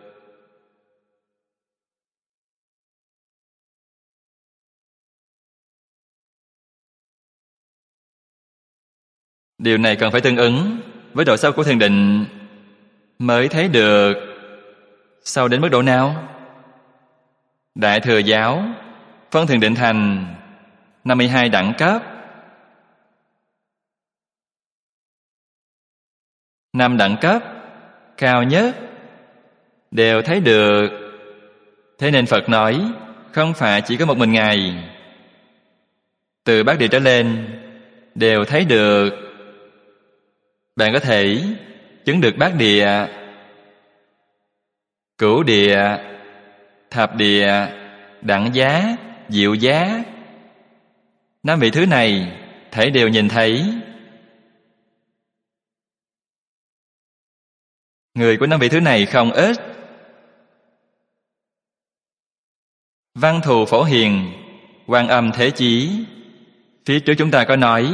Điều này cần phải tương ứng với độ sâu của thiền định mới thấy được. Sâu đến mức độ nào? Đại Thừa Giáo phân thiền định thành 52 đẳng cấp. 5 đẳng cấp cao nhất đều thấy được. Thế nên Phật nói không phải chỉ có một mình Ngài. Từ Bát Địa trở lên đều thấy được. Bạn có thể chứng được Bát Địa, Cửu Địa, Thập Địa, Đẳng Giá, Diệu Giá. 5 vị thứ này thể đều nhìn thấy. Người của 5 vị thứ này không ít. Văn Thù Phổ Hiền, Quan Âm Thế Chí. Phía trước chúng ta có nói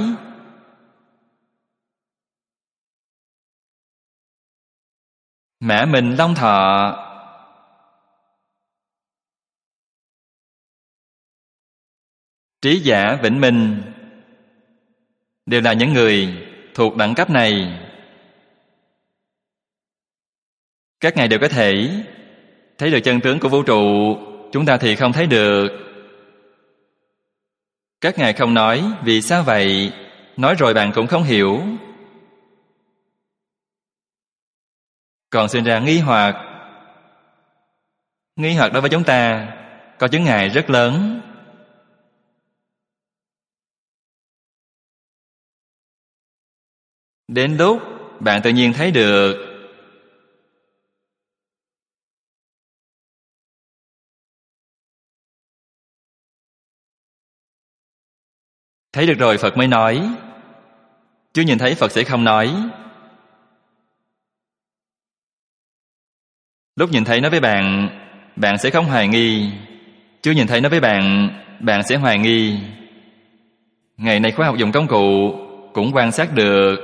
Mã Minh Long Thọ, Trí Giả Vĩnh Minh đều là những người thuộc đẳng cấp này. Các ngài đều có thể thấy được chân tướng của vũ trụ, chúng ta thì không thấy được. Các ngài không nói vì sao vậy? Nói rồi bạn cũng không hiểu, còn sinh ra nghi hoặc. Nghi hoặc đối với chúng ta có chướng ngại rất lớn. Đến lúc bạn tự nhiên thấy được, Thấy được rồi Phật mới nói. Chưa nhìn thấy Phật sẽ không nói. Lúc nhìn thấy nói với bạn, bạn sẽ không hoài nghi. Chưa nhìn thấy nói với bạn, bạn sẽ hoài nghi. Ngày nay khoa học dùng công cụ cũng quan sát được.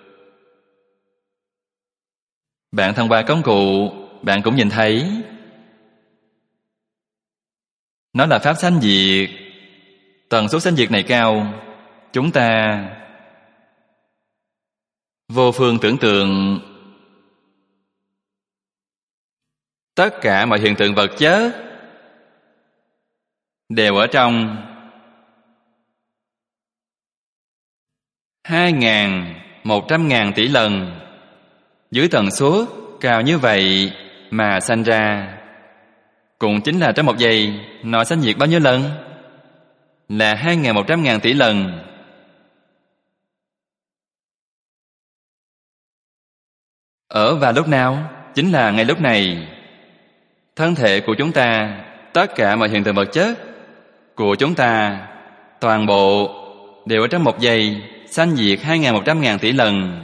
Bạn thông qua công cụ, bạn cũng nhìn thấy. Nó là pháp sanh diệt. Tần số sanh diệt này cao, chúng ta vô phương tưởng tượng. Tất cả mọi hiện tượng vật chất đều ở trong 2.100.000 tỷ lần dưới tần suất cao như vậy mà sanh ra. Cũng chính là trong một giây nó sanh diệt bao nhiêu lần? Là 2.100.000 tỷ lần. Ở vào lúc nào? Chính là ngay lúc này. Thân thể của chúng ta, tất cả mọi hiện tượng vật chất của chúng ta, toàn bộ đều ở trong một giây sanh diệt 2.100.000 tỷ lần.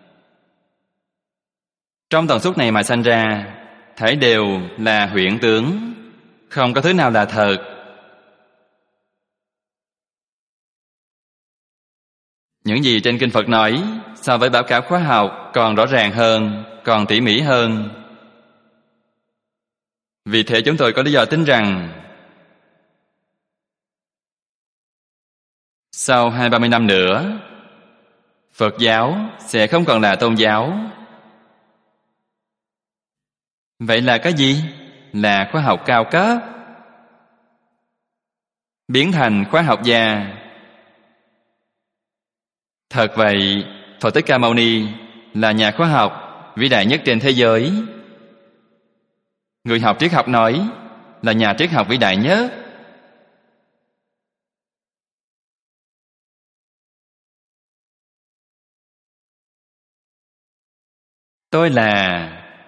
Trong tần suất này mà sanh ra, thảy đều là huyễn tướng, không có thứ nào là thật. Những gì trên kinh Phật nói so với báo cáo khoa học còn rõ ràng hơn, còn tỉ mỉ hơn. Vì thế chúng tôi có lý do tin rằng sau 20-30 năm nữa, Phật giáo sẽ không còn là tôn giáo. Vậy là cái gì? Là khoa học cao cấp, biến thành khoa học gia. Thật vậy, Phật Thích Ca Mâu Ni là nhà khoa học vĩ đại nhất trên thế giới. Người học triết học nói là nhà triết học vĩ đại nhất. Tôi là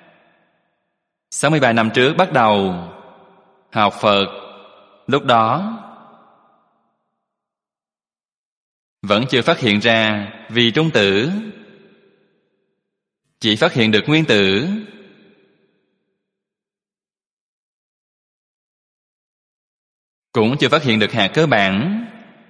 63 năm trước bắt đầu học Phật. Lúc đó vẫn chưa phát hiện ra vì trung tử, chỉ phát hiện được nguyên tử. Cũng chưa phát hiện được hạt cơ bản.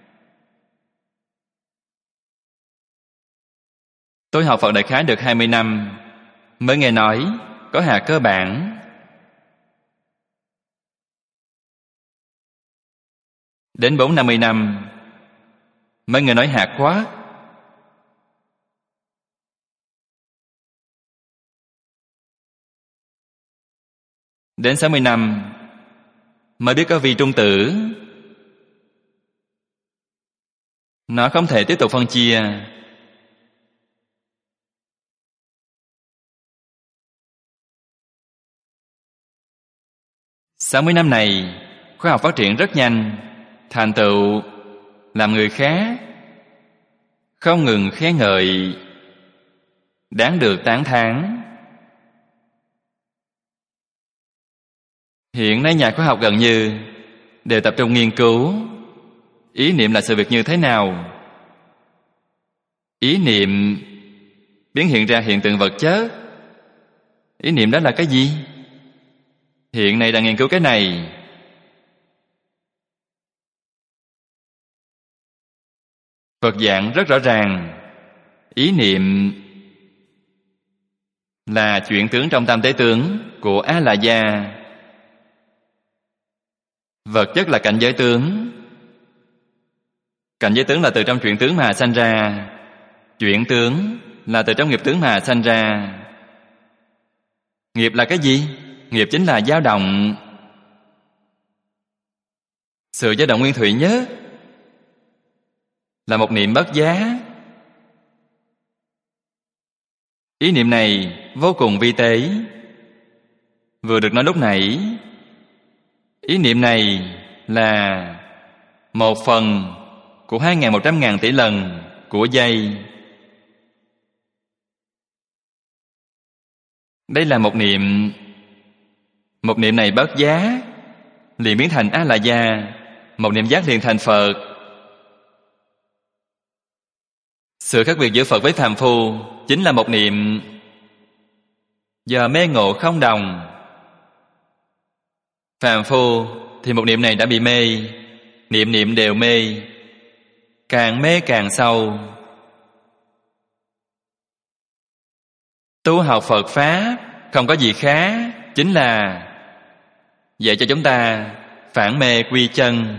Tôi học Phật đại khái được 20 năm mới nghe nói có hạt cơ bản. Đến 40-50 năm mới nghe nói hạt quark. Đến 60 năm mới biết có vi trung tử. Nó không thể tiếp tục phân chia. Sau 60 năm này, khoa học phát triển rất nhanh, thành tựu làm người khác không ngừng khen ngợi, đáng được tán thán. Hiện nay nhà khoa học gần như đều tập trung nghiên cứu ý niệm là sự việc như thế nào. Ý niệm biến hiện ra hiện tượng vật chất. Ý niệm đó là cái gì? Hiện nay đang nghiên cứu cái này. Phật giảng rất rõ ràng. Ý niệm là chuyển tướng trong tam tế tướng của A-la-gia. Vật chất là cảnh giới tướng. Cảnh giới tướng là từ trong chuyển tướng mà sanh ra. Chuyển tướng là từ trong nghiệp tướng mà sanh ra. Nghiệp là cái gì? Nghiệp chính là dao động. Sự dao động nguyên thủy nhất là một niệm bất giá. Ý niệm này vô cùng vi tế. Vừa được nói lúc nãy, ý niệm này là 1/1 của 2.100.000 tỷ lần của giây. Đây là một niệm. Một niệm này bất giá liền biến thành A-la-gia. Một niệm giác liền thành Phật. Sự khác biệt giữa Phật với phàm phu chính là một niệm do mê ngộ không đồng. Phàm phu thì một niệm này đã bị mê, niệm niệm đều mê, càng mê càng sâu. Tu học Phật Pháp không có gì khác, chính là dạy cho chúng ta phản mê quy chân.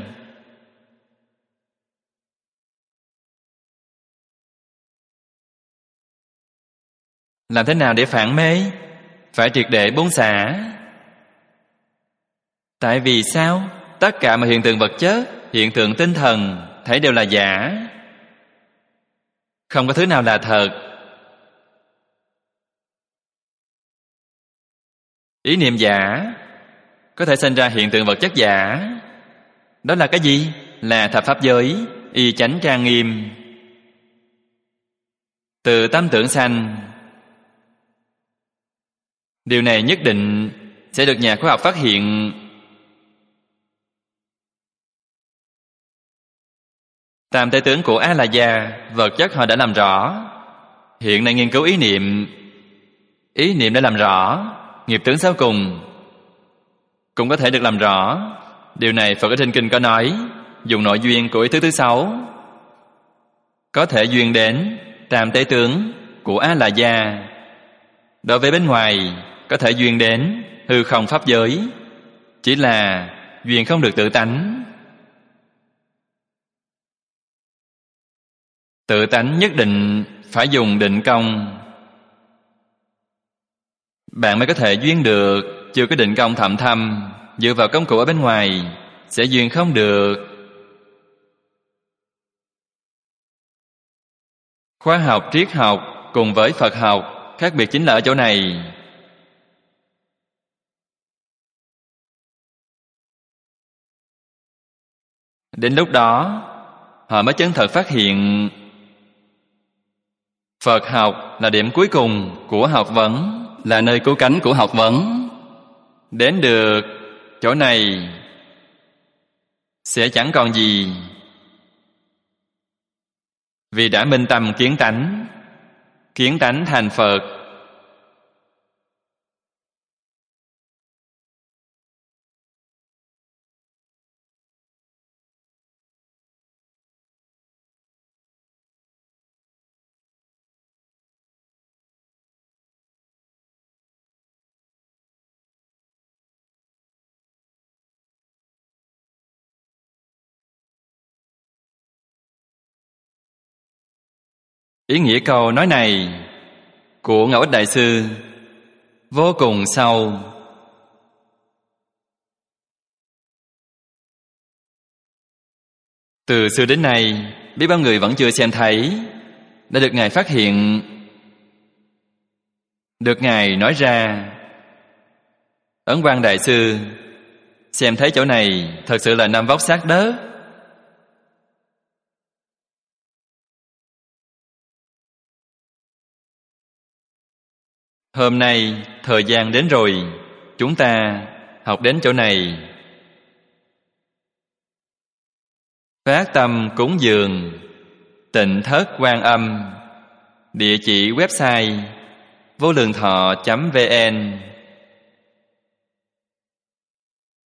Làm thế nào để phản mê? Phải triệt để buông xả. Tại vì sao? Tất cả mọi hiện tượng vật chất, hiện tượng tinh thần thấy đều là giả, không có thứ nào là thật. Ý niệm giả có thể sinh ra hiện tượng vật chất giả. Đó là cái gì? Là thập pháp giới, y chánh trang nghiêm. Từ tâm tưởng sanh. Điều này nhất định sẽ được nhà khoa học phát hiện. Tam tế tướng của A-la-gia, vật chất họ đã làm rõ. Hiện nay nghiên cứu ý niệm đã làm rõ. Nghiệp tướng sau cùng cũng có thể được làm rõ. Điều này Phật ở trên kinh có nói, dùng nội duyên của ý thức thứ 6 có thể duyên đến tam tế tướng của A-la-gia. Đối với bên ngoài có thể duyên đến hư không pháp giới, chỉ là duyên không được tự tánh. Tự tánh nhất định phải dùng định công, bạn mới có thể duyên được. Chưa có định công thậm thâm, dựa vào công cụ ở bên ngoài sẽ duyên không được. Khoa học triết học cùng với Phật học khác biệt chính là ở chỗ này. Đến lúc đó họ mới chân thật phát hiện Phật học là điểm cuối cùng của học vấn, là nơi cứu cánh của học vấn. Đến được chỗ này sẽ chẳng còn gì, vì đã minh tâm kiến tánh thành Phật. Ý nghĩa câu nói này của Ngẫu Ích Đại Sư vô cùng sâu. Từ xưa đến nay, biết bao người vẫn chưa xem thấy, đã được Ngài phát hiện, được Ngài nói ra. Ấn Quang Đại Sư xem thấy chỗ này thật sự là năm vóc sát đất. Hôm nay thời gian đến rồi, chúng ta học đến chỗ này. Phát tâm cúng dường Tịnh Thất Quan Âm. Địa chỉ website vô lượng thọ.vn.